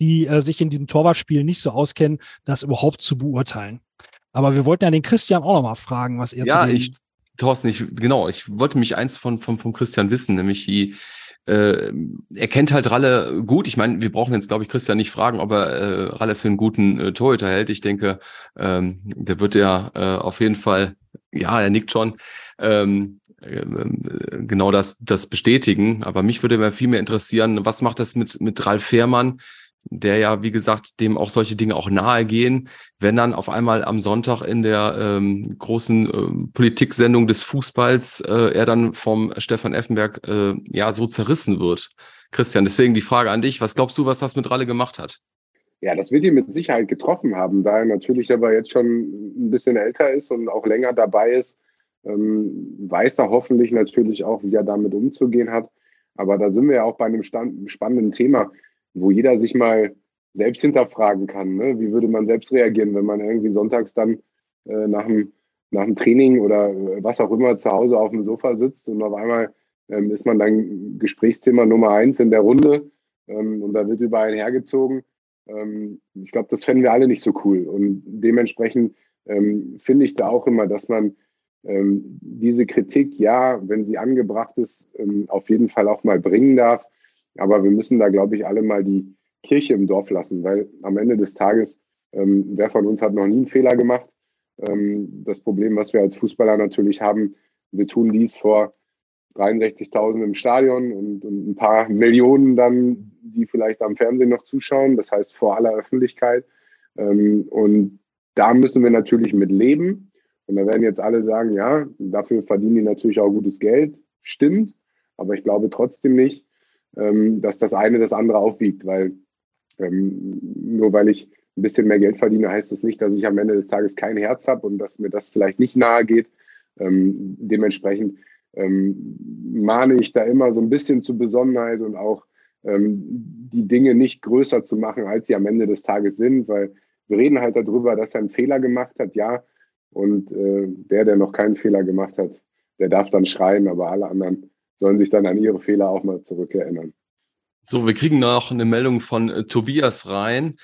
S3: die äh, sich in diesem Torwartspiel nicht so auskennen, das überhaupt zu beurteilen. Aber wir wollten ja den Christian auch nochmal fragen, was er
S2: Ja,
S3: zu dem
S2: ich, Thorsten, ich, genau, ich wollte mich eins von, von, von Christian wissen, nämlich die, äh, er kennt halt Ralle gut. Ich meine, wir brauchen jetzt, glaube ich, Christian nicht fragen, ob er äh, Ralle für einen guten äh, Torhüter hält. Ich denke, ähm, der wird ja äh, auf jeden Fall, ja, er nickt schon, ähm, äh, genau das, das bestätigen. Aber mich würde mal viel mehr interessieren, was macht das mit, mit Ralf Fährmann, der ja, wie gesagt, dem auch solche Dinge auch nahe gehen, wenn dann auf einmal am Sonntag in der ähm, großen äh, Politiksendung des Fußballs äh, er dann vom Stefan Effenberg äh, ja so zerrissen wird. Christian, deswegen die Frage an dich, was glaubst du, was das mit Ralle gemacht hat?
S5: Ja, das wird ihn mit Sicherheit getroffen haben, da er natürlich aber jetzt schon ein bisschen älter ist und auch länger dabei ist, ähm, weiß er hoffentlich natürlich auch, wie er damit umzugehen hat. Aber da sind wir ja auch bei einem stand- spannenden Thema, wo jeder sich mal selbst hinterfragen kann. Ne? Wie würde man selbst reagieren, wenn man irgendwie sonntags dann äh, nach, dem, nach dem Training oder äh, was auch immer zu Hause auf dem Sofa sitzt und auf einmal ähm, ist man dann Gesprächsthema Nummer eins in der Runde ähm, und da wird über einen hergezogen. Ähm, ich glaube, das fänden wir alle nicht so cool. Und dementsprechend ähm, finde ich da auch immer, dass man ähm, diese Kritik, ja, wenn sie angebracht ist, ähm, auf jeden Fall auch mal bringen darf. Aber wir müssen da, glaube ich, alle mal die Kirche im Dorf lassen, weil am Ende des Tages, ähm, wer von uns hat noch nie einen Fehler gemacht? Ähm, das Problem, was wir als Fußballer natürlich haben, wir tun dies vor dreiundsechzigtausend im Stadion und, und ein paar Millionen dann, die vielleicht am Fernsehen noch zuschauen, das heißt vor aller Öffentlichkeit. Ähm, und da müssen wir natürlich mit leben. Und da werden jetzt alle sagen, ja, dafür verdienen die natürlich auch gutes Geld. Stimmt, aber ich glaube trotzdem nicht, dass das eine das andere aufwiegt, weil ähm, nur weil ich ein bisschen mehr Geld verdiene, heißt das nicht, dass ich am Ende des Tages kein Herz habe und dass mir das vielleicht nicht nahe geht. Ähm, dementsprechend ähm, mahne ich da immer so ein bisschen zu Besonnenheit und auch ähm, die Dinge nicht größer zu machen, als sie am Ende des Tages sind, weil wir reden halt darüber, dass er einen Fehler gemacht hat, ja, und äh, der, der noch keinen Fehler gemacht hat, der darf dann schreien, aber alle anderen sollen sich dann an ihre Fehler auch mal zurückerinnern.
S2: So, wir kriegen noch eine Meldung von äh, Tobias rein.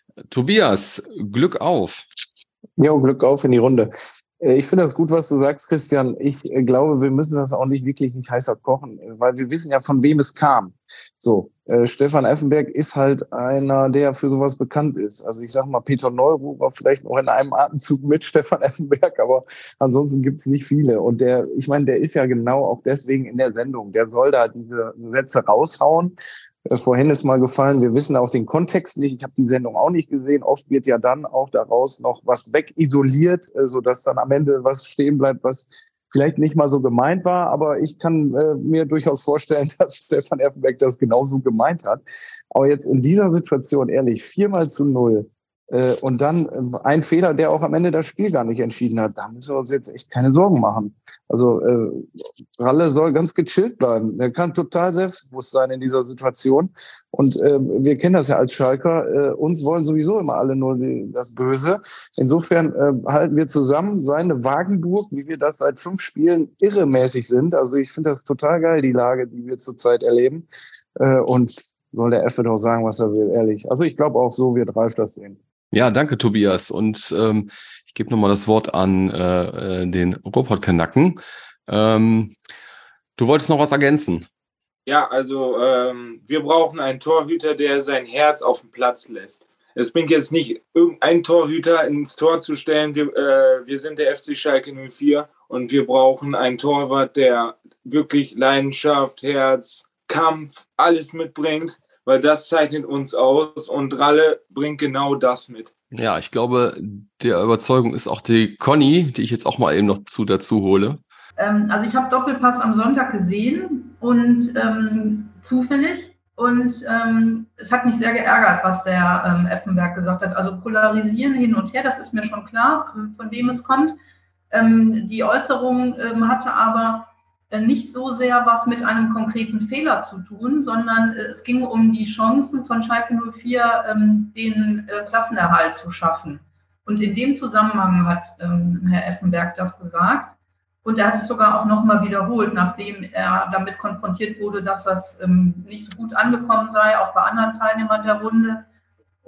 S2: Tobias, Glück auf.
S8: Ja, Glück auf in die Runde. Ich finde das gut, was du sagst, Christian. Ich glaube, wir müssen das auch nicht wirklich nicht heißer kochen, weil wir wissen ja, von wem es kam. So, äh, Stefan Effenberg ist halt einer, der für sowas bekannt ist. Also ich sage mal, Peter Neuruhr war vielleicht noch in einem Atemzug mit Stefan Effenberg, aber ansonsten gibt es nicht viele. Und der, ich meine, der ist ja genau auch deswegen in der Sendung. Der soll da diese Sätze raushauen. Vorhin ist mal gefallen, wir wissen auch den Kontext nicht. Ich habe die Sendung auch nicht gesehen. Oft wird ja dann auch daraus noch was wegisoliert, sodass dann am Ende was stehen bleibt, was vielleicht nicht mal so gemeint war. Aber ich kann äh, mir durchaus vorstellen, dass Stefan Effenberg das genauso gemeint hat. Aber jetzt in dieser Situation, ehrlich, viermal zu null äh, und dann äh, ein Fehler, der auch am Ende das Spiel gar nicht entschieden hat, da müssen wir uns jetzt echt keine Sorgen machen. Also äh, Ralle soll ganz gechillt bleiben. Er kann total selbstbewusst sein in dieser Situation. Und äh, wir kennen das ja als Schalker. Äh, uns wollen sowieso immer alle nur die, das Böse. Insofern äh, halten wir zusammen, seine Wagenburg, wie wir das seit fünf Spielen irremäßig sind. Also ich finde das total geil, die Lage, die wir zurzeit erleben. Äh, und soll der Effe doch sagen, was er will, ehrlich. Also ich glaube auch, so wird Ralf das sehen.
S2: Ja, danke, Tobias. Und ähm, ich gebe nochmal das Wort an äh, den Robot-Kanacken. Ähm, du wolltest noch was ergänzen?
S7: Ja, also ähm, wir brauchen einen Torhüter, der sein Herz auf den Platz lässt. Es bringt jetzt nicht, irgendeinen Torhüter ins Tor zu stellen. Wir, äh, wir sind der F C Schalke null vier und wir brauchen einen Torwart, der wirklich Leidenschaft, Herz, Kampf, alles mitbringt. Weil das zeichnet uns aus und Ralle bringt genau das mit.
S2: Ja, ich glaube, der Überzeugung ist auch die Conny, die ich jetzt auch mal eben noch zu dazu hole.
S9: Ähm, also ich habe Doppelpass am Sonntag gesehen und ähm, zufällig und ähm, es hat mich sehr geärgert, was der ähm, Effenberg gesagt hat. Also polarisieren hin und her, das ist mir schon klar, von wem es kommt. Ähm, die Äußerung ähm, hatte aber nicht so sehr was mit einem konkreten Fehler zu tun, sondern es ging um die Chancen von Schalke null vier, ähm, den äh, Klassenerhalt zu schaffen. Und in dem Zusammenhang hat ähm, Herr Effenberg das gesagt. Und er hat es sogar auch nochmal wiederholt, nachdem er damit konfrontiert wurde, dass das ähm, nicht so gut angekommen sei, auch bei anderen Teilnehmern der Runde.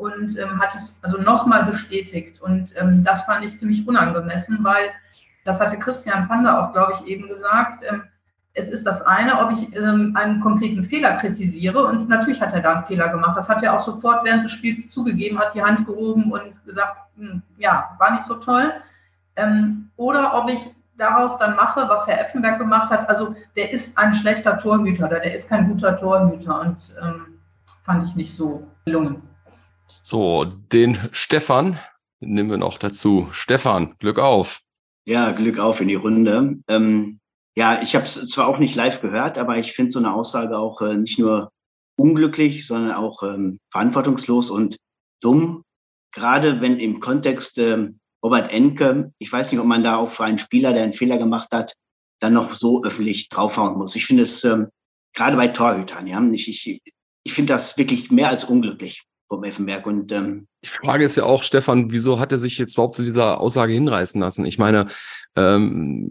S9: und ähm, hat es also nochmal bestätigt. Und ähm, das fand ich ziemlich unangemessen, weil, das hatte Christian Pander auch, glaube ich, eben gesagt, ähm, es ist das eine, ob ich ähm, einen konkreten Fehler kritisiere, und natürlich hat er da einen Fehler gemacht. Das hat er auch sofort während des Spiels zugegeben, hat die Hand gehoben und gesagt, hm, ja, war nicht so toll. Ähm, oder ob ich daraus dann mache, was Herr Effenberg gemacht hat, also der ist ein schlechter Torhüter, oder der ist kein guter Torhüter, und ähm, fand ich nicht so gelungen.
S2: So, den Stefan nehmen wir noch dazu. Stefan, Glück auf.
S10: Ja, Glück auf in die Runde. Ähm, ja, ich habe es zwar auch nicht live gehört, aber ich finde so eine Aussage auch äh, nicht nur unglücklich, sondern auch ähm, verantwortungslos und dumm. Gerade wenn im Kontext äh, Robert Enke, ich weiß nicht, ob man da auf einen Spieler, der einen Fehler gemacht hat, dann noch so öffentlich draufhauen muss. Ich finde es ähm, gerade bei Torhütern, ja, ich, ich, ich finde das wirklich mehr als unglücklich vom Effenberg. Und ähm,
S2: die Frage ist ja auch, Stefan, wieso hat er sich jetzt überhaupt zu dieser Aussage hinreißen lassen? Ich meine, ähm,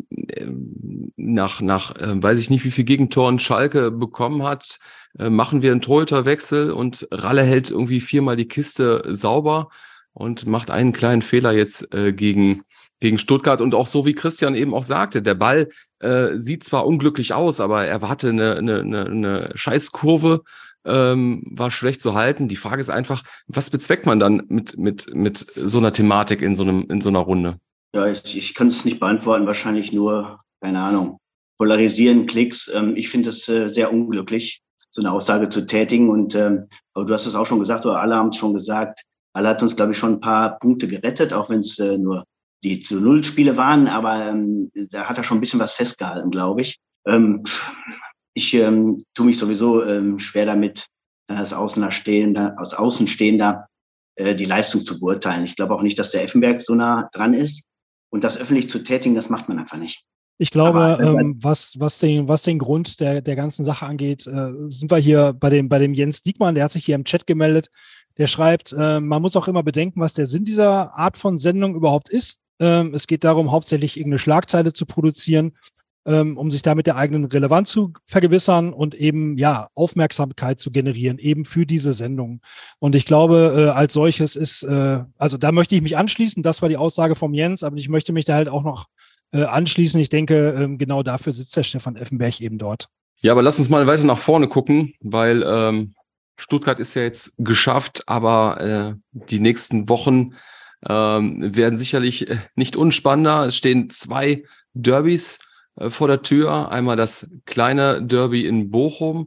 S2: nach, nach äh, weiß ich nicht, wie viel Gegentoren Schalke bekommen hat, äh, machen wir einen Torhüterwechsel und Ralle hält irgendwie viermal die Kiste sauber und macht einen kleinen Fehler jetzt äh, gegen, gegen Stuttgart. Und auch so, wie Christian eben auch sagte, der Ball äh, sieht zwar unglücklich aus, aber er hatte eine, eine, eine, eine Scheißkurve, ähm, war schlecht zu halten. Die Frage ist einfach, was bezweckt man dann mit, mit, mit so einer Thematik in so einem, in so einer Runde?
S10: Ja, ich, ich kann es nicht beantworten, wahrscheinlich nur, keine Ahnung, polarisieren, Klicks. Ähm, ich finde es äh, sehr unglücklich, so eine Aussage zu tätigen. Und ähm, aber du hast es auch schon gesagt, oder alle haben es schon gesagt, alle hat uns, glaube ich, schon ein paar Punkte gerettet, auch wenn es äh, nur die zu Null Spiele waren. Aber ähm, da hat er schon ein bisschen was festgehalten, glaube ich. Ähm, ich ähm, tue mich sowieso ähm, schwer damit, als Außenstehender, als Außenstehender äh, die Leistung zu beurteilen. Ich glaube auch nicht, dass der Effenberg so nah dran ist. Und das öffentlich zu tätigen, das macht man einfach nicht.
S3: Ich glaube, Aber, ähm, was, was, den, was den Grund der, der ganzen Sache angeht, äh, sind wir hier bei dem, bei dem Jens Diekmann, der hat sich hier im Chat gemeldet. Der schreibt, äh, man muss auch immer bedenken, was der Sinn dieser Art von Sendung überhaupt ist. Ähm, es geht darum, hauptsächlich irgendeine Schlagzeile zu produzieren, ähm, um sich damit der eigenen Relevanz zu vergewissern und eben ja Aufmerksamkeit zu generieren, eben für diese Sendung. Und ich glaube, äh, als solches ist, äh, also da möchte ich mich anschließen, das war die Aussage vom Jens, aber ich möchte mich da halt auch noch äh, anschließen. Ich denke, ähm, genau dafür sitzt der Stefan Effenberg eben dort.
S2: Ja, aber lass uns mal weiter nach vorne gucken, weil ähm, Stuttgart ist ja jetzt geschafft, aber äh, die nächsten Wochen ähm, werden sicherlich nicht unspannender. Es stehen zwei Derbys äh, vor der Tür. Einmal das kleine Derby in Bochum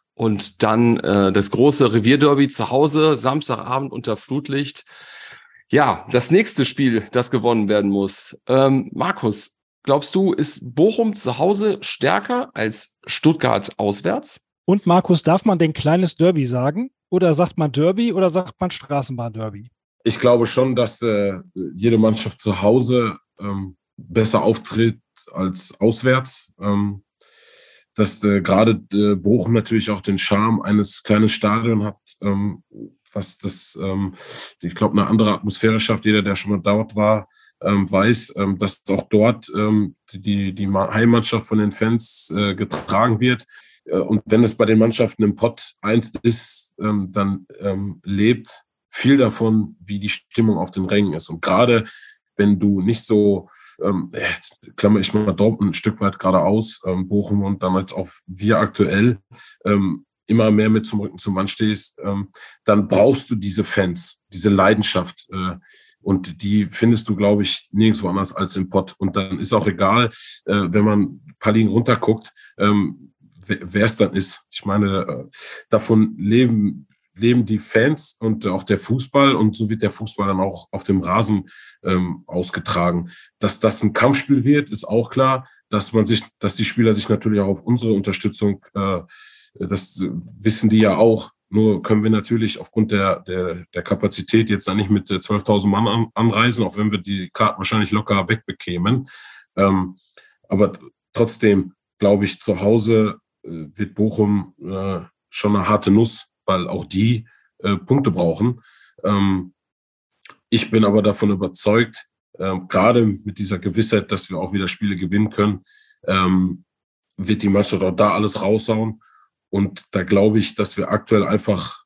S2: und dann äh, das große Revierderby zu Hause, Samstagabend unter Flutlicht. Ja, das nächste Spiel, das gewonnen werden muss. Ähm, Markus, glaubst du, ist Bochum zu Hause stärker als Stuttgart auswärts?
S3: Und Markus, darf man denn kleines Derby sagen? Oder sagt man Derby oder sagt man Straßenbahn-Derby?
S4: Ich glaube schon, dass äh, jede Mannschaft zu Hause ähm, besser auftritt als auswärts. Ähm, dass äh, gerade äh, Bochum natürlich auch den Charme eines kleinen Stadions hat, ähm, was das, ähm, ich glaube, eine andere Atmosphäre schafft. Jeder, der schon mal dort war, ähm, weiß, ähm, dass auch dort ähm, die, die Heimmannschaft von den Fans äh, getragen wird. Und wenn es bei den Mannschaften im Pott eins ist, ähm, dann ähm, lebt viel davon, wie die Stimmung auf den Rängen ist. Und gerade wenn du nicht so, ähm, jetzt klammer ich mal Dortmund ein Stück weit geradeaus, ähm, Bochum und dann jetzt auch wir aktuell, ähm, immer mehr mit zum Rücken zum Mann stehst, ähm, dann brauchst du diese Fans, diese Leidenschaft. Äh, und die findest du, glaube ich, nirgendwo anders als im Pott. Und dann ist auch egal, äh, wenn man ein paar Ligen runterguckt, ähm, wer es dann ist. Ich meine, davon leben, leben die Fans und auch der Fußball, und so wird der Fußball dann auch auf dem Rasen ähm, ausgetragen. Dass das ein Kampfspiel wird, ist auch klar, dass man sich, dass die Spieler sich natürlich auch auf unsere Unterstützung, äh, das wissen die ja auch. Nur können wir natürlich aufgrund der, der, der Kapazität jetzt dann nicht mit zwölftausend Mann an, anreisen, auch wenn wir die Karten wahrscheinlich locker wegbekämen. Ähm, aber trotzdem glaube ich, zu Hause wird Bochum äh, schon eine harte Nuss, weil auch die äh, Punkte brauchen. Ähm, ich bin aber davon überzeugt, äh, gerade mit dieser Gewissheit, dass wir auch wieder Spiele gewinnen können, ähm, wird die Mannschaft auch da alles raushauen. Und da glaube ich, dass wir aktuell einfach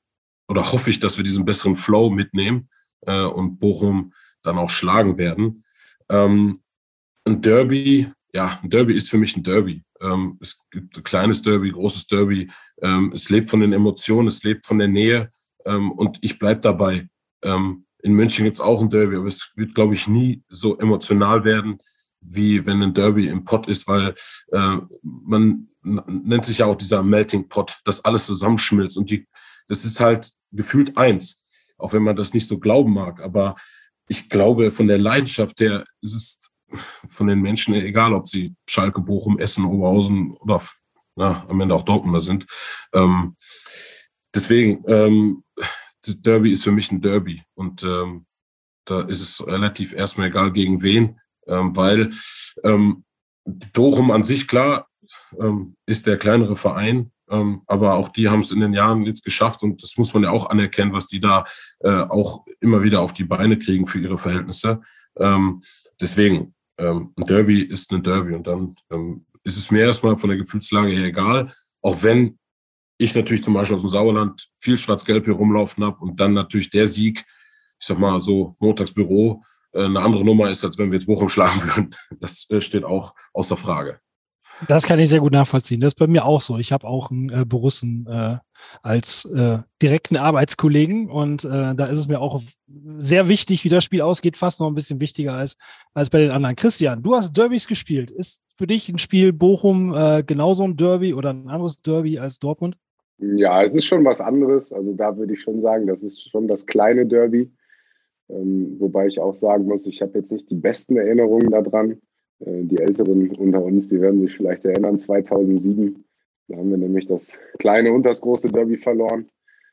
S4: oder hoffe ich, dass wir diesen besseren Flow mitnehmen äh, und Bochum dann auch schlagen werden. Ähm, ein Derby, ja, ein Derby ist für mich ein Derby. Ähm, es gibt ein kleines Derby, großes Derby. Ähm, es lebt von den Emotionen, es lebt von der Nähe. Ähm, und ich bleibe dabei. Ähm, in München gibt es auch ein Derby, aber es wird, glaube ich, nie so emotional werden, wie wenn ein Derby im Pott ist, weil äh, man nennt sich ja auch dieser Melting Pot, dass alles zusammenschmilzt. Und die, das ist halt gefühlt eins, auch wenn man das nicht so glauben mag. Aber ich glaube, von der Leidenschaft her ist es von den Menschen, egal ob sie Schalke, Bochum, Essen, Oberhausen oder na, am Ende auch Dortmunder sind. Ähm, deswegen, ähm, das Derby ist für mich ein Derby. Und ähm, da ist es relativ erstmal egal, gegen wen, ähm, weil ähm, Bochum an sich, klar, ähm, ist der kleinere Verein, ähm, aber auch die haben es in den Jahren jetzt geschafft und das muss man ja auch anerkennen, was die da äh, auch immer wieder auf die Beine kriegen für ihre Verhältnisse. Ähm, deswegen, ähm, ein Derby ist ein Derby und dann ähm, ist es mir erstmal von der Gefühlslage her egal, auch wenn ich natürlich zum Beispiel aus dem Sauerland viel Schwarz-Gelb hier rumlaufen habe und dann natürlich der Sieg, ich sag mal so Montagsbüro, äh, eine andere Nummer ist, als wenn wir jetzt Bochum schlagen würden. Das äh, steht auch außer Frage.
S3: Das kann ich sehr gut nachvollziehen. Das ist bei mir auch so. Ich habe auch einen äh, Borussen äh, als äh, direkten Arbeitskollegen und äh, da ist es mir auch sehr wichtig, wie das Spiel ausgeht, fast noch ein bisschen wichtiger als, als bei den anderen. Christian, du hast Derbys gespielt. Ist für dich ein Spiel Bochum äh, genauso ein Derby oder ein anderes Derby als Dortmund?
S5: Ja, es ist schon was anderes. Also da würde ich schon sagen, das ist schon das kleine Derby. Ähm, wobei ich auch sagen muss, ich habe jetzt nicht die besten Erinnerungen daran. Äh, die Älteren unter uns, die werden sich vielleicht erinnern, zweitausendsieben. Da haben wir nämlich das kleine und das große Derby verloren.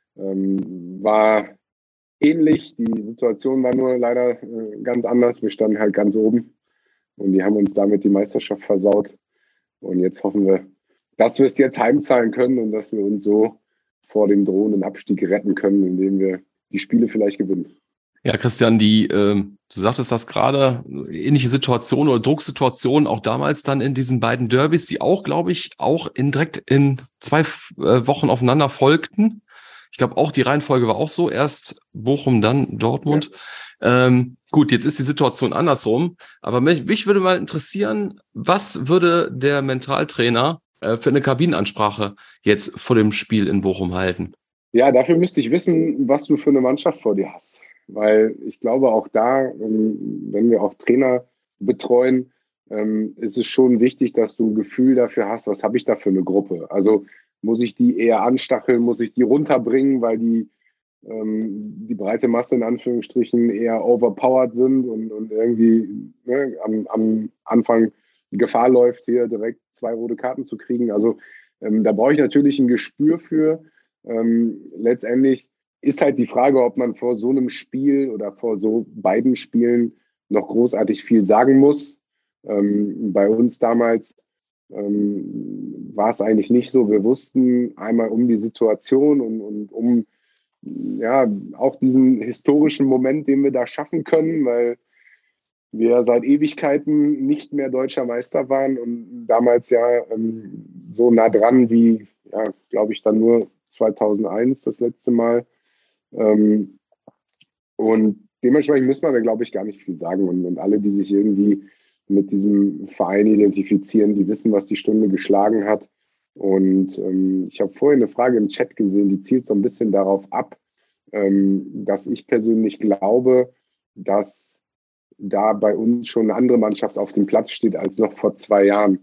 S5: Ähm, war ähnlich. Die Situation war nur leider äh, ganz anders. Wir standen halt ganz oben und die haben uns damit die Meisterschaft versaut. Und jetzt hoffen wir, dass wir es jetzt heimzahlen können und dass wir uns so vor dem drohenden Abstieg retten können, indem wir die Spiele vielleicht gewinnen.
S2: Ja, Christian, die, äh, du sagtest das gerade, ähnliche Situationen oder Drucksituationen auch damals dann in diesen beiden Derbys, die auch, glaube ich, auch in, direkt in zwei äh, Wochen aufeinander folgten. Ich glaube auch, die Reihenfolge war auch so, erst Bochum, dann Dortmund. Ja. Ähm, gut, jetzt ist die Situation andersrum, aber mich, mich würde mal interessieren, was würde der Mentaltrainer äh, für eine Kabinenansprache jetzt vor dem Spiel in Bochum halten?
S5: Ja, dafür müsste ich wissen, was du für eine Mannschaft vor dir hast. Weil ich glaube, auch da, wenn wir auch Trainer betreuen, ist es schon wichtig, dass du ein Gefühl dafür hast, was habe ich da für eine Gruppe. Also muss ich die eher anstacheln, muss ich die runterbringen, weil die, die breite Masse in Anführungsstrichen eher overpowered sind und, und irgendwie ne, am, am Anfang Gefahr läuft, hier direkt zwei rote Karten zu kriegen. Also ähm, da brauche ich natürlich ein Gespür für. Ähm, letztendlich ist halt die Frage, ob man vor so einem Spiel oder vor so beiden Spielen noch großartig viel sagen muss. Ähm, bei uns damals ähm, war es eigentlich nicht so. Wir wussten einmal um die Situation und, und um ja auch diesen historischen Moment, den wir da schaffen können, weil wir seit Ewigkeiten nicht mehr deutscher Meister waren und damals ja ähm, so nah dran wie, ja, glaube ich, dann nur zweitausendeins das letzte Mal. Ähm, und dementsprechend müssen wir, glaube ich, gar nicht viel sagen. Und, und alle, die sich irgendwie mit diesem Verein identifizieren, die wissen, was die Stunde geschlagen hat. Und ähm, ich habe vorhin eine Frage im Chat gesehen, die zielt so ein bisschen darauf ab, ähm, dass ich persönlich glaube, dass da bei uns schon eine andere Mannschaft auf dem Platz steht als noch vor zwei Jahren.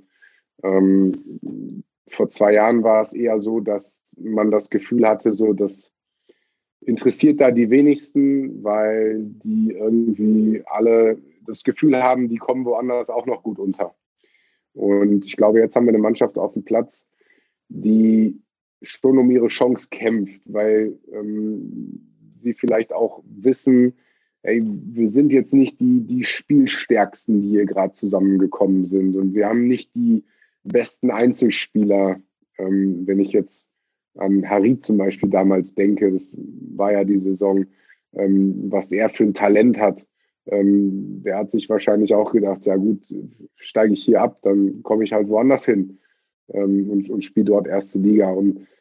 S5: Ähm, vor zwei Jahren war es eher so, dass man das Gefühl hatte, so dass interessiert da die wenigsten, weil die irgendwie alle das Gefühl haben, die kommen woanders auch noch gut unter. Und ich glaube, jetzt haben wir eine Mannschaft auf dem Platz, die schon um ihre Chance kämpft, weil ähm, sie vielleicht auch wissen, ey, wir sind jetzt nicht die, die Spielstärksten, die hier gerade zusammengekommen sind. Und wir haben nicht die besten Einzelspieler. Ähm, wenn ich jetzt an Harit zum Beispiel damals denke, das war ja die Saison, ähm, was er für ein Talent hat. Ähm, der hat sich wahrscheinlich auch gedacht, ja gut, steige ich hier ab, dann komme ich halt woanders hin ähm, und, und spiele dort erste Liga. Und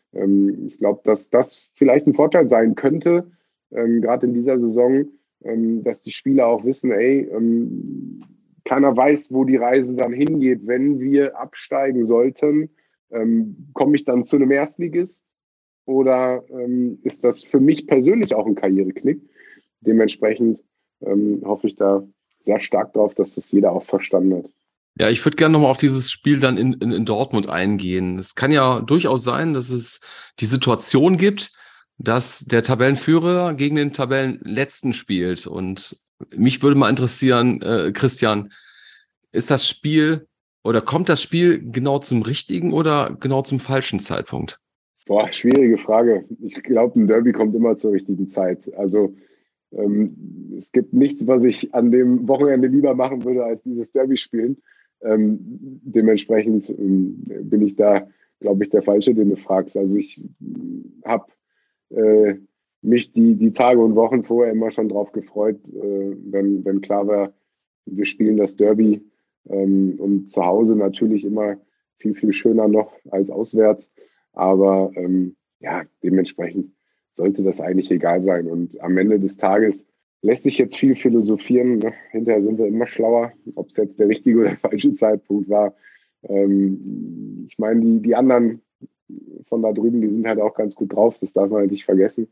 S5: Ähm, ich glaube, dass das vielleicht ein Vorteil sein könnte, ähm, gerade in dieser Saison, ähm, dass die Spieler auch wissen, ey, ähm, keiner weiß, wo die Reise dann hingeht. Wenn wir absteigen sollten, ähm, komme ich dann zu einem Erstligist oder ähm, ist das für mich persönlich auch ein Karriereknick? Dementsprechend ähm, hoffe ich da sehr stark drauf, dass das jeder auch verstanden hat.
S2: Ja, ich würde gerne nochmal auf dieses Spiel dann in, in, in Dortmund eingehen. Es kann ja durchaus sein, dass es die Situation gibt, dass der Tabellenführer gegen den Tabellenletzten spielt. Und mich würde mal interessieren, äh, Christian, ist das Spiel oder kommt das Spiel genau zum richtigen oder genau zum falschen Zeitpunkt?
S5: Boah, schwierige Frage. Ich glaube, ein Derby kommt immer zur richtigen Zeit. Also ähm, es gibt nichts, was ich an dem Wochenende lieber machen würde, als dieses Derby spielen. Ähm, dementsprechend ähm, bin ich da, glaube ich, der Falsche, den du fragst. Also ich habe äh, mich die, die Tage und Wochen vorher immer schon drauf gefreut, äh, wenn, wenn klar war, wir spielen das Derby ähm, und zu Hause natürlich immer viel, viel schöner noch als auswärts. Aber ähm, ja, dementsprechend sollte das eigentlich egal sein. Und am Ende des Tages lässt sich jetzt viel philosophieren. Ne? Hinterher sind wir immer schlauer, ob es jetzt der richtige oder falsche Zeitpunkt war. Ähm, ich meine, die, die anderen von da drüben, die sind halt auch ganz gut drauf. Das darf man halt nicht vergessen.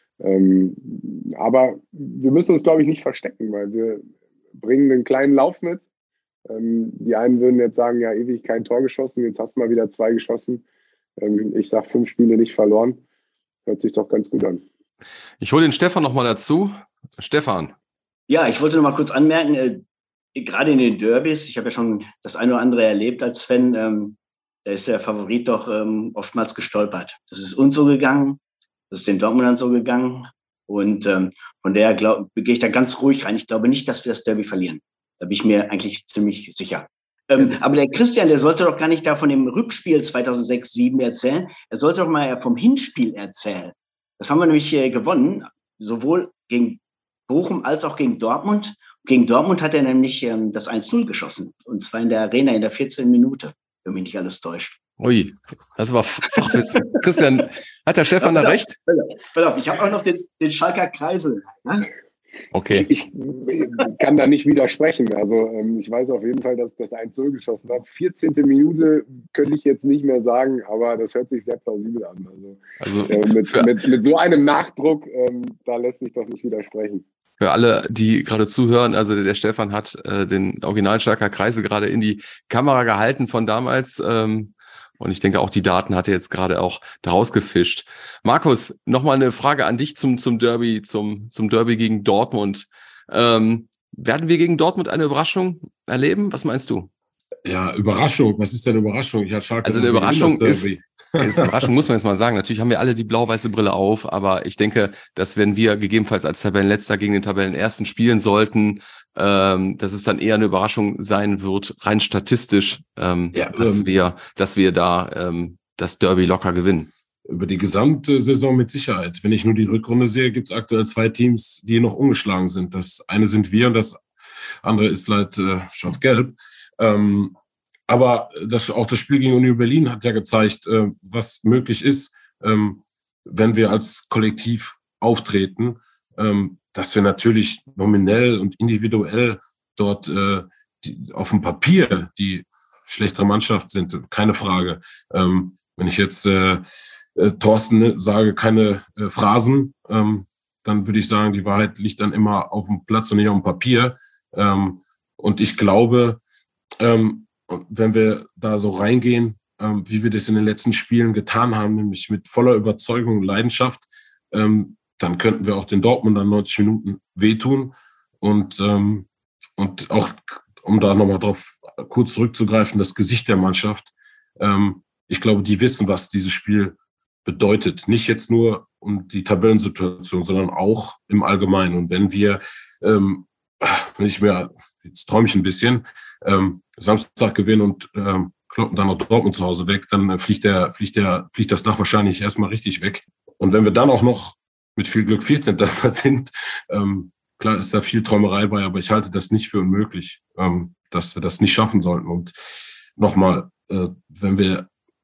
S5: Ähm, aber wir müssen uns, glaube ich, nicht verstecken, weil wir bringen einen kleinen Lauf mit. Ähm, die einen würden jetzt sagen, ja, ewig kein Tor geschossen, jetzt hast du mal wieder zwei geschossen. Ähm, ich sage, fünf Spiele nicht verloren. Hört sich doch ganz gut an.
S2: Ich hole den Stefan nochmal dazu. Stefan.
S10: Ja, ich wollte noch mal kurz anmerken, äh, gerade in den Derbys, ich habe ja schon das eine oder andere erlebt als Fan, ähm, da ist der Favorit doch ähm, oftmals gestolpert. Das ist uns so gegangen, das ist den Dortmundern so gegangen und ähm, von daher glaub, gehe ich da ganz ruhig rein. Ich glaube nicht, dass wir das Derby verlieren. Da bin ich mir eigentlich ziemlich sicher. Ähm, aber der Christian, der sollte doch gar nicht da von dem Rückspiel zweitausendsechs sieben erzählen. Er sollte doch mal vom Hinspiel erzählen. Das haben wir nämlich äh, gewonnen, sowohl gegen Bochum als auch gegen Dortmund. Gegen Dortmund hat er nämlich ähm, das eins null geschossen. Und zwar in der Arena in der vierzehnten Minute, wenn mich nicht alles täuscht.
S2: Ui, das war Fachwissen. Christian, hat der Stefan
S10: ja,
S2: da recht?
S10: Pass auf, ich habe auch noch den, den Schalker Kreisel. Ne?
S2: Okay.
S5: Ich, ich kann da nicht widersprechen. Also ähm, ich weiß auf jeden Fall, dass das eins null geschossen hat. vierzehnte Minute könnte ich jetzt nicht mehr sagen, aber das hört sich sehr plausibel an. Also,
S2: also
S5: äh, mit, mit, mit so einem Nachdruck, ähm, da lässt sich doch nicht widersprechen.
S2: Für alle, die gerade zuhören, also der, der Stefan hat äh, den Original Schalker Kreisel gerade in die Kamera gehalten von damals. Ähm, und ich denke, auch die Daten hat er jetzt gerade auch daraus gefischt. Markus, nochmal eine Frage an dich zum, zum Derby, zum, zum Derby gegen Dortmund. Ähm, werden wir gegen Dortmund eine Überraschung erleben? Was meinst du?
S4: Ja, Überraschung. Was ist denn Überraschung? Ich hatte Schalke.
S2: Also eine Überraschung ist, ist Überraschung, muss man jetzt mal sagen. Natürlich haben wir alle die blau-weiße Brille auf, aber ich denke, dass wenn wir gegebenenfalls als Tabellenletzter gegen den Tabellenersten spielen sollten, ähm, dass es dann eher eine Überraschung sein wird, rein statistisch, ähm, ja, dass ähm, wir, dass wir da ähm, das Derby locker gewinnen.
S4: Über die gesamte Saison mit Sicherheit. Wenn ich nur die Rückrunde sehe, gibt es aktuell zwei Teams, die noch ungeschlagen sind. Das eine sind wir und das andere ist halt äh, schwarz-gelb. Ähm, aber das, auch das Spiel gegen Union Berlin hat ja gezeigt, äh, was möglich ist, ähm, wenn wir als Kollektiv auftreten, ähm, dass wir natürlich nominell und individuell dort äh, die, auf dem Papier die schlechtere Mannschaft sind, keine Frage. Ähm, wenn ich jetzt äh, äh, Thorsten ne, sage, keine äh, Phrasen, ähm, dann würde ich sagen, die Wahrheit liegt dann immer auf dem Platz und nicht auf dem Papier. Ähm, und ich glaube, ähm, wenn wir da so reingehen, ähm, wie wir das in den letzten Spielen getan haben, nämlich mit voller Überzeugung und Leidenschaft, ähm, dann könnten wir auch den Dortmundern neunzig Minuten wehtun. Und, ähm, und auch, um da nochmal drauf kurz zurückzugreifen, das Gesicht der Mannschaft. Ähm, ich glaube, die wissen, was dieses Spiel bedeutet. Nicht jetzt nur um die Tabellensituation, sondern auch im Allgemeinen. Und wenn wir, ähm, wenn ich mir, jetzt träume ich ein bisschen, ähm, Samstag gewinnen und ähm, kloppen dann noch Dortmund zu Hause weg, dann äh, fliegt, der, fliegt, der, fliegt das Dach wahrscheinlich erstmal richtig weg. Und wenn wir dann auch noch mit viel Glück vierzehnter sind, ähm, klar ist da viel Träumerei bei, aber ich halte das nicht für unmöglich, ähm, dass wir das nicht schaffen sollten. Und nochmal, äh, wenn wir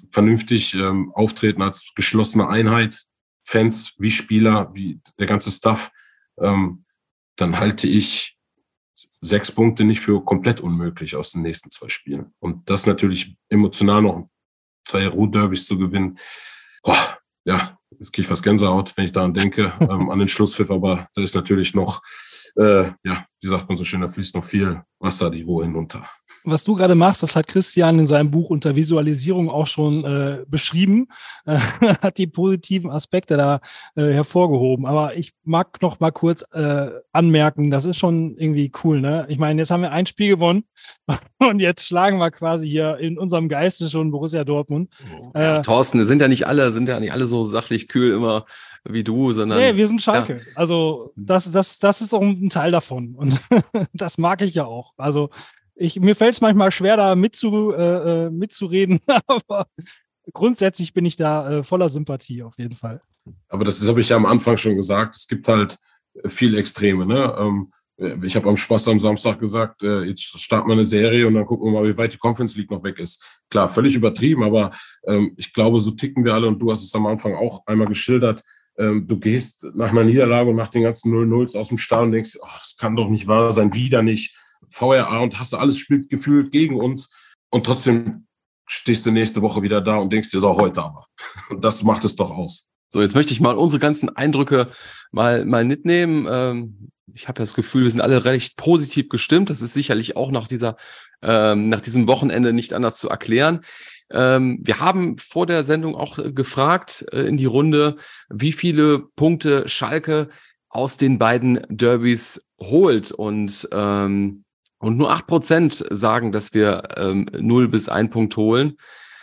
S4: vernünftig ähm, auftreten als geschlossene Einheit, Fans wie Spieler, wie der ganze Staff, ähm, dann halte ich sechs Punkte nicht für komplett unmöglich aus den nächsten zwei Spielen. Und das natürlich emotional noch zwei Ruhrderbys zu gewinnen, boah, ja, jetzt kriege ich fast Gänsehaut, wenn ich daran denke, ähm, an den Schlusspfiff, aber da ist natürlich noch, äh, ja, wie sagt man so schön, da fließt noch viel Wasser die Ruhr hinunter.
S3: Was du gerade machst, das hat Christian in seinem Buch unter Visualisierung auch schon äh, beschrieben, äh, hat die positiven Aspekte da äh, hervorgehoben. Aber ich mag noch mal kurz äh, anmerken, das ist schon irgendwie cool, ne? Ich meine, jetzt haben wir ein Spiel gewonnen und jetzt schlagen wir quasi hier in unserem Geiste schon Borussia Dortmund.
S2: Ja,
S3: äh,
S2: Thorsten, sind ja nicht alle, sind ja nicht alle so sachlich kühl immer wie du, sondern.
S3: Nee, wir sind Schalke.
S2: Ja.
S3: Also das, das, das ist auch ein Teil davon. Und das mag ich ja auch. Also Ich, mir fällt es manchmal schwer, da mitzu, äh, mitzureden, aber grundsätzlich bin ich da äh, voller Sympathie auf jeden Fall.
S4: Aber das, das habe ich ja am Anfang schon gesagt, es gibt halt viel Extreme. Ne? Ähm, ich habe am Spaß am Samstag gesagt, äh, jetzt starten wir eine Serie und dann gucken wir mal, wie weit die Conference League noch weg ist. Klar, völlig übertrieben, aber ähm, ich glaube, so ticken wir alle und du hast es am Anfang auch einmal geschildert. Ähm, du gehst nach einer Niederlage und nach den ganzen null nulls aus dem Stadion und denkst, oh, das kann doch nicht wahr sein, wieder nicht. V R A und hast du alles spielt gefühlt gegen uns und trotzdem stehst du nächste Woche wieder da und denkst dir so, heute aber. Und das macht es doch aus.
S2: So, jetzt möchte ich mal unsere ganzen Eindrücke mal, mal mitnehmen. Ähm, ich habe ja das Gefühl, wir sind alle recht positiv gestimmt. Das ist sicherlich auch nach dieser, ähm, nach diesem Wochenende nicht anders zu erklären. Ähm, wir haben vor der Sendung auch äh, gefragt äh, in die Runde, wie viele Punkte Schalke aus den beiden Derbys holt und ähm, Und nur acht Prozent sagen, dass wir ähm, null bis ein Punkt holen.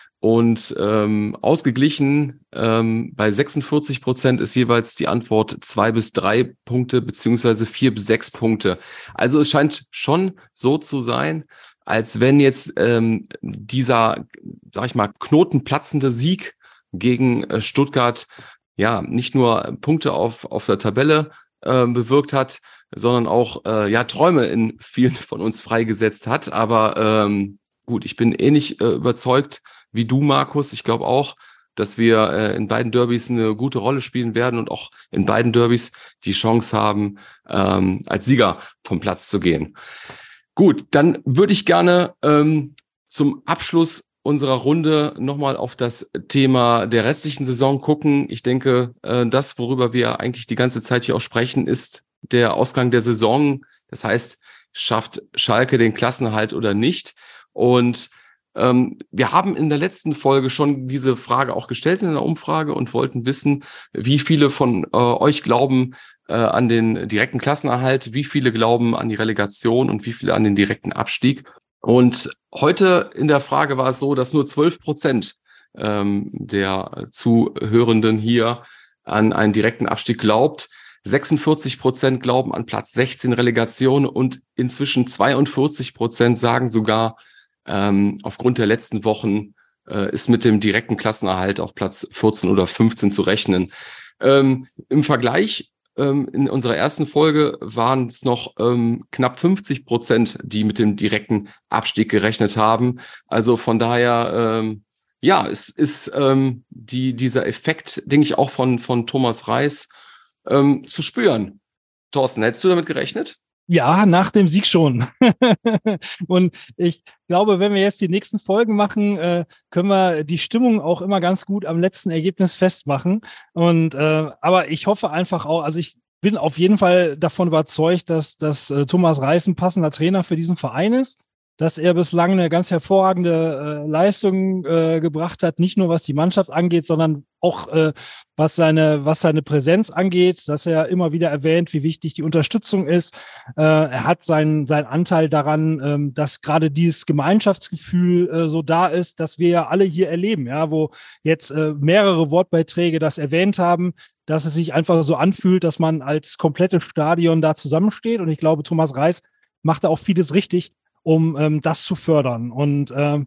S2: Und ähm, ausgeglichen ähm, bei sechsundvierzig Prozent ist jeweils die Antwort zwei bis drei Punkte beziehungsweise vier bis sechs Punkte. Also es scheint schon so zu sein, als wenn jetzt ähm, dieser, sag ich mal, knotenplatzende Sieg gegen äh, Stuttgart ja nicht nur Punkte auf, auf der Tabelle äh, bewirkt hat, sondern auch äh, ja Träume in vielen von uns freigesetzt hat. Aber ähm, gut, ich bin ähnlich äh, überzeugt wie du, Markus. Ich glaube auch, dass wir äh, in beiden Derbys eine gute Rolle spielen werden und auch in beiden Derbys die Chance haben, ähm, als Sieger vom Platz zu gehen. Gut, dann würde ich gerne ähm, zum Abschluss unserer Runde nochmal auf das Thema der restlichen Saison gucken. Ich denke, äh, das, worüber wir eigentlich die ganze Zeit hier auch sprechen, ist der Ausgang der Saison. Das heißt, schafft Schalke den Klassenerhalt oder nicht? Und ähm, wir haben in der letzten Folge schon diese Frage auch gestellt in der Umfrage und wollten wissen, wie viele von äh, euch glauben äh, an den direkten Klassenerhalt, wie viele glauben an die Relegation und wie viele an den direkten Abstieg. Und heute in der Frage war es so, dass nur zwölf Prozent ähm, der Zuhörenden hier an einen direkten Abstieg glaubt. sechsundvierzig Prozent glauben an Platz sechzehn Relegation und inzwischen zweiundvierzig Prozent sagen sogar, ähm, aufgrund der letzten Wochen äh, ist mit dem direkten Klassenerhalt auf Platz vierzehn oder fünfzehn zu rechnen. Ähm, im Vergleich ähm, in unserer ersten Folge waren es noch ähm, knapp fünfzig Prozent, die mit dem direkten Abstieg gerechnet haben. Also von daher, ähm, ja, es ist ähm, die, dieser Effekt, denke ich, auch von, von Thomas Reis ähm, zu spüren. Thorsten, hättest du damit gerechnet?
S3: Ja, nach dem Sieg schon. Und ich glaube, wenn wir jetzt die nächsten Folgen machen, äh, können wir die Stimmung auch immer ganz gut am letzten Ergebnis festmachen. Und äh, aber ich hoffe einfach auch, also ich bin auf jeden Fall davon überzeugt, dass, dass äh, Thomas Reis ein passender Trainer für diesen Verein ist, dass er bislang eine ganz hervorragende äh, Leistung äh, gebracht hat, nicht nur was die Mannschaft angeht, sondern auch äh, was seine was seine Präsenz angeht, dass er immer wieder erwähnt, wie wichtig die Unterstützung ist. Äh, er hat seinen seinen Anteil daran, ähm, dass gerade dieses Gemeinschaftsgefühl äh, so da ist, dass wir ja alle hier erleben, ja, wo jetzt äh, mehrere Wortbeiträge das erwähnt haben, dass es sich einfach so anfühlt, dass man als komplettes Stadion da zusammensteht. Und ich glaube, Thomas Reis macht da auch vieles richtig, um ähm, das zu fördern. Und ähm,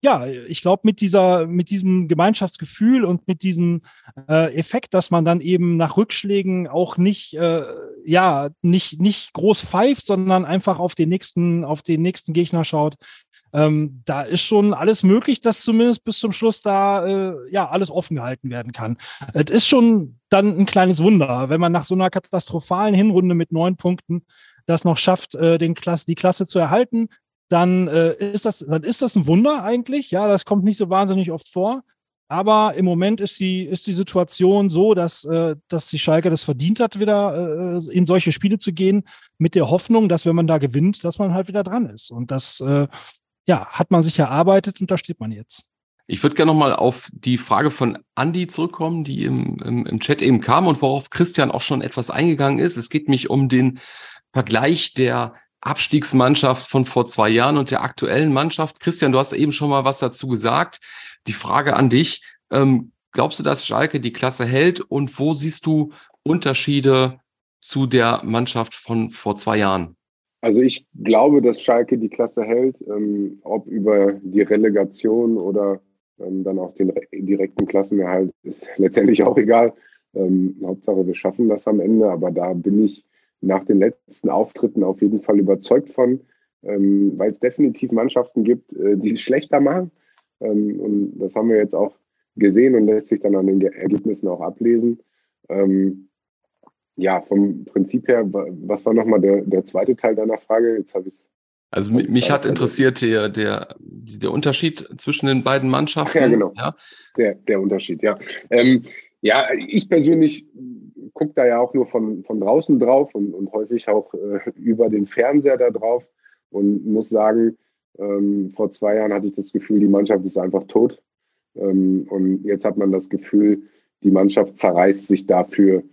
S3: ja, ich glaube, mit dieser, mit diesem Gemeinschaftsgefühl und mit diesem äh, Effekt, dass man dann eben nach Rückschlägen auch nicht, äh, ja, nicht, nicht groß pfeift, sondern einfach auf den nächsten, auf den nächsten Gegner schaut. Ähm, da ist schon alles möglich, dass zumindest bis zum Schluss da äh, ja alles offen gehalten werden kann. Es ist schon dann ein kleines Wunder, wenn man nach so einer katastrophalen Hinrunde mit neun Punkten das noch schafft, äh, den Klasse, die Klasse zu erhalten. Dann, äh, ist das, dann ist das ein Wunder eigentlich. Ja, das kommt nicht so wahnsinnig oft vor. Aber im Moment ist die, ist die Situation so, dass, äh, dass die Schalke das verdient hat, wieder äh, in solche Spiele zu gehen, mit der Hoffnung, dass wenn man da gewinnt, dass man halt wieder dran ist. Und das äh, ja, hat man sich erarbeitet und da steht man jetzt.
S2: Ich würde gerne nochmal auf die Frage von Andi zurückkommen, die im, im, im Chat eben kam und worauf Christian auch schon etwas eingegangen ist. Es geht mich um den Vergleich der Abstiegsmannschaft von vor zwei Jahren und der aktuellen Mannschaft. Christian, du hast eben schon mal was dazu gesagt. Die Frage an dich, ähm, glaubst du, dass Schalke die Klasse hält und wo siehst du Unterschiede zu der Mannschaft von vor zwei Jahren?
S5: Also ich glaube, dass Schalke die Klasse hält, ähm, ob über die Relegation oder ähm, dann auch den direkten Klassenerhalt, ist letztendlich auch egal. Ähm, Hauptsache, wir schaffen das am Ende, aber da bin ich nach den letzten Auftritten auf jeden Fall überzeugt von, ähm, weil es definitiv Mannschaften gibt, äh, die es schlechter machen. Ähm, und das haben wir jetzt auch gesehen und lässt sich dann an den Ge- Ergebnissen auch ablesen. Ähm, ja, vom Prinzip her, was war nochmal der, der zweite Teil deiner Frage? Jetzt habe ich
S2: Also mich, mich hat interessiert der, der, der Unterschied zwischen den beiden Mannschaften.
S5: Ach ja, genau.
S2: Ja?
S5: Der, der Unterschied, ja. Ähm, ja, ich persönlich gucke da ja auch nur von, von draußen drauf und, und häufig auch äh, über den Fernseher da drauf und muss sagen, ähm, vor zwei Jahren hatte ich das Gefühl, die Mannschaft ist einfach tot. Ähm, und jetzt hat man das Gefühl, die Mannschaft zerreißt sich dafür,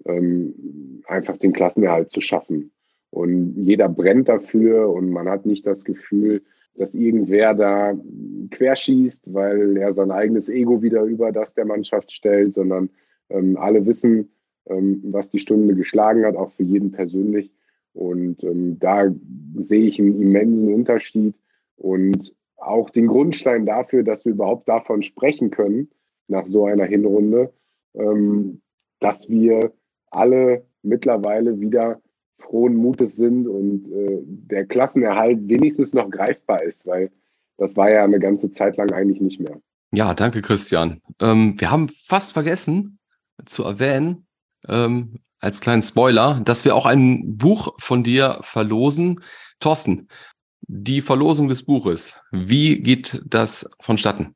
S5: ähm, einfach den Klassenerhalt zu schaffen. Und jeder brennt dafür und man hat nicht das Gefühl, dass irgendwer da querschießt, weil er sein eigenes Ego wieder über das der Mannschaft stellt, sondern ähm, alle wissen, ähm, was die Stunde geschlagen hat, auch für jeden persönlich. Und ähm, da sehe ich einen immensen Unterschied und auch den Grundstein dafür, dass wir überhaupt davon sprechen können, nach so einer Hinrunde, ähm, dass wir alle mittlerweile wieder frohen Mutes sind und äh, der Klassenerhalt wenigstens noch greifbar ist, weil das war ja eine ganze Zeit lang eigentlich nicht mehr.
S2: Ja, danke Christian. Ähm, wir haben fast vergessen zu erwähnen, ähm, als kleinen Spoiler, dass wir auch ein Buch von dir verlosen. Thorsten, die Verlosung des Buches, wie geht das vonstatten?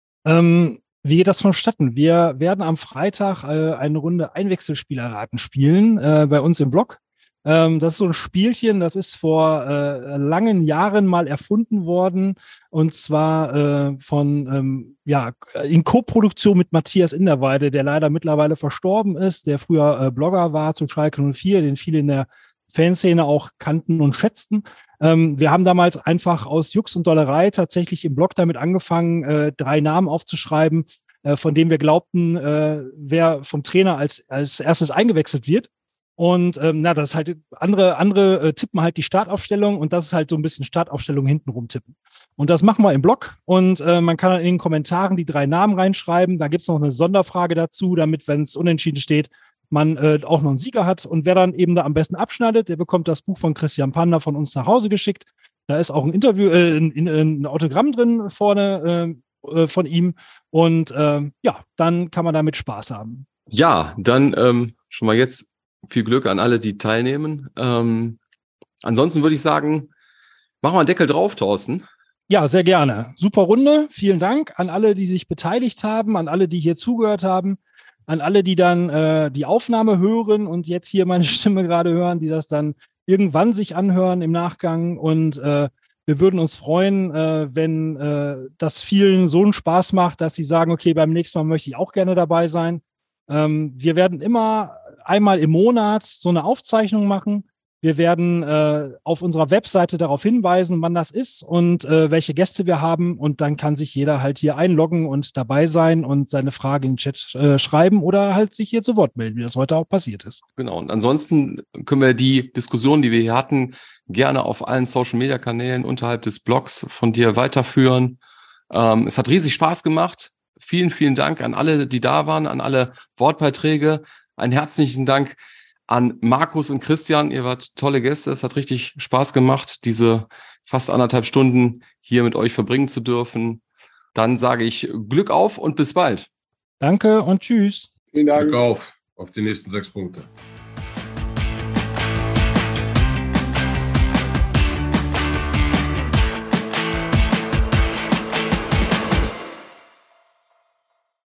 S3: Ähm, wie geht das vonstatten? Wir werden am Freitag äh, eine Runde Einwechselspielerraten spielen äh, bei uns im Blog. Ähm, das ist so ein Spielchen, das ist vor äh, langen Jahren mal erfunden worden und zwar äh, von, ähm, ja, in Co-Produktion mit Matthias Inderweide, der leider mittlerweile verstorben ist, der früher äh, Blogger war zu Schalke null vier, den viele in der Fanszene auch kannten und schätzten. Ähm, wir haben damals einfach aus Jux und Dollerei tatsächlich im Blog damit angefangen, äh, drei Namen aufzuschreiben, äh, von denen wir glaubten, äh, wer vom Trainer als, als erstes eingewechselt wird. Und ähm, na, das ist halt andere, andere äh, tippen halt die Startaufstellung und das ist halt so ein bisschen Startaufstellung hintenrum tippen. Und das machen wir im Blog und äh, man kann dann in den Kommentaren die drei Namen reinschreiben. Da gibt es noch eine Sonderfrage dazu, damit, wenn es unentschieden steht, man äh, auch noch einen Sieger hat. Und wer dann eben da am besten abschneidet, der bekommt das Buch von Christian Panda von uns nach Hause geschickt. Da ist auch ein Interview, äh, ein, ein, ein Autogramm drin vorne äh, von ihm. Und äh, ja, dann kann man damit Spaß haben.
S2: Ja, dann ähm, schon mal jetzt viel Glück an alle, die teilnehmen. Ähm, ansonsten würde ich sagen, machen wir einen Deckel drauf, Thorsten.
S3: Ja, sehr gerne. Super Runde. Vielen Dank an alle, die sich beteiligt haben, an alle, die hier zugehört haben, an alle, die dann äh, die Aufnahme hören und jetzt hier meine Stimme gerade hören, die das dann irgendwann sich anhören im Nachgang. Und äh, wir würden uns freuen, äh, wenn äh, das vielen so einen Spaß macht, dass sie sagen, okay, beim nächsten Mal möchte ich auch gerne dabei sein. Ähm, wir werden immer einmal im Monat so eine Aufzeichnung machen. Wir werden äh, auf unserer Webseite darauf hinweisen, wann das ist und äh, welche Gäste wir haben. Und dann kann sich jeder halt hier einloggen und dabei sein und seine Frage in den Chat äh, schreiben oder halt sich hier zu Wort melden, wie das heute auch passiert ist.
S2: Genau. Und ansonsten können wir die Diskussion, die wir hier hatten, gerne auf allen Social-Media-Kanälen unterhalb des Blogs von dir weiterführen. Ähm, es hat riesig Spaß gemacht. Vielen, vielen Dank an alle, die da waren, an alle Wortbeiträge. Einen herzlichen Dank an Markus und Christian. Ihr wart tolle Gäste. Es hat richtig Spaß gemacht, diese fast anderthalb Stunden hier mit euch verbringen zu dürfen. Dann sage ich Glück auf und bis bald.
S3: Danke und tschüss.
S5: Vielen Dank.
S4: Glück auf, auf die nächsten sechs Punkte.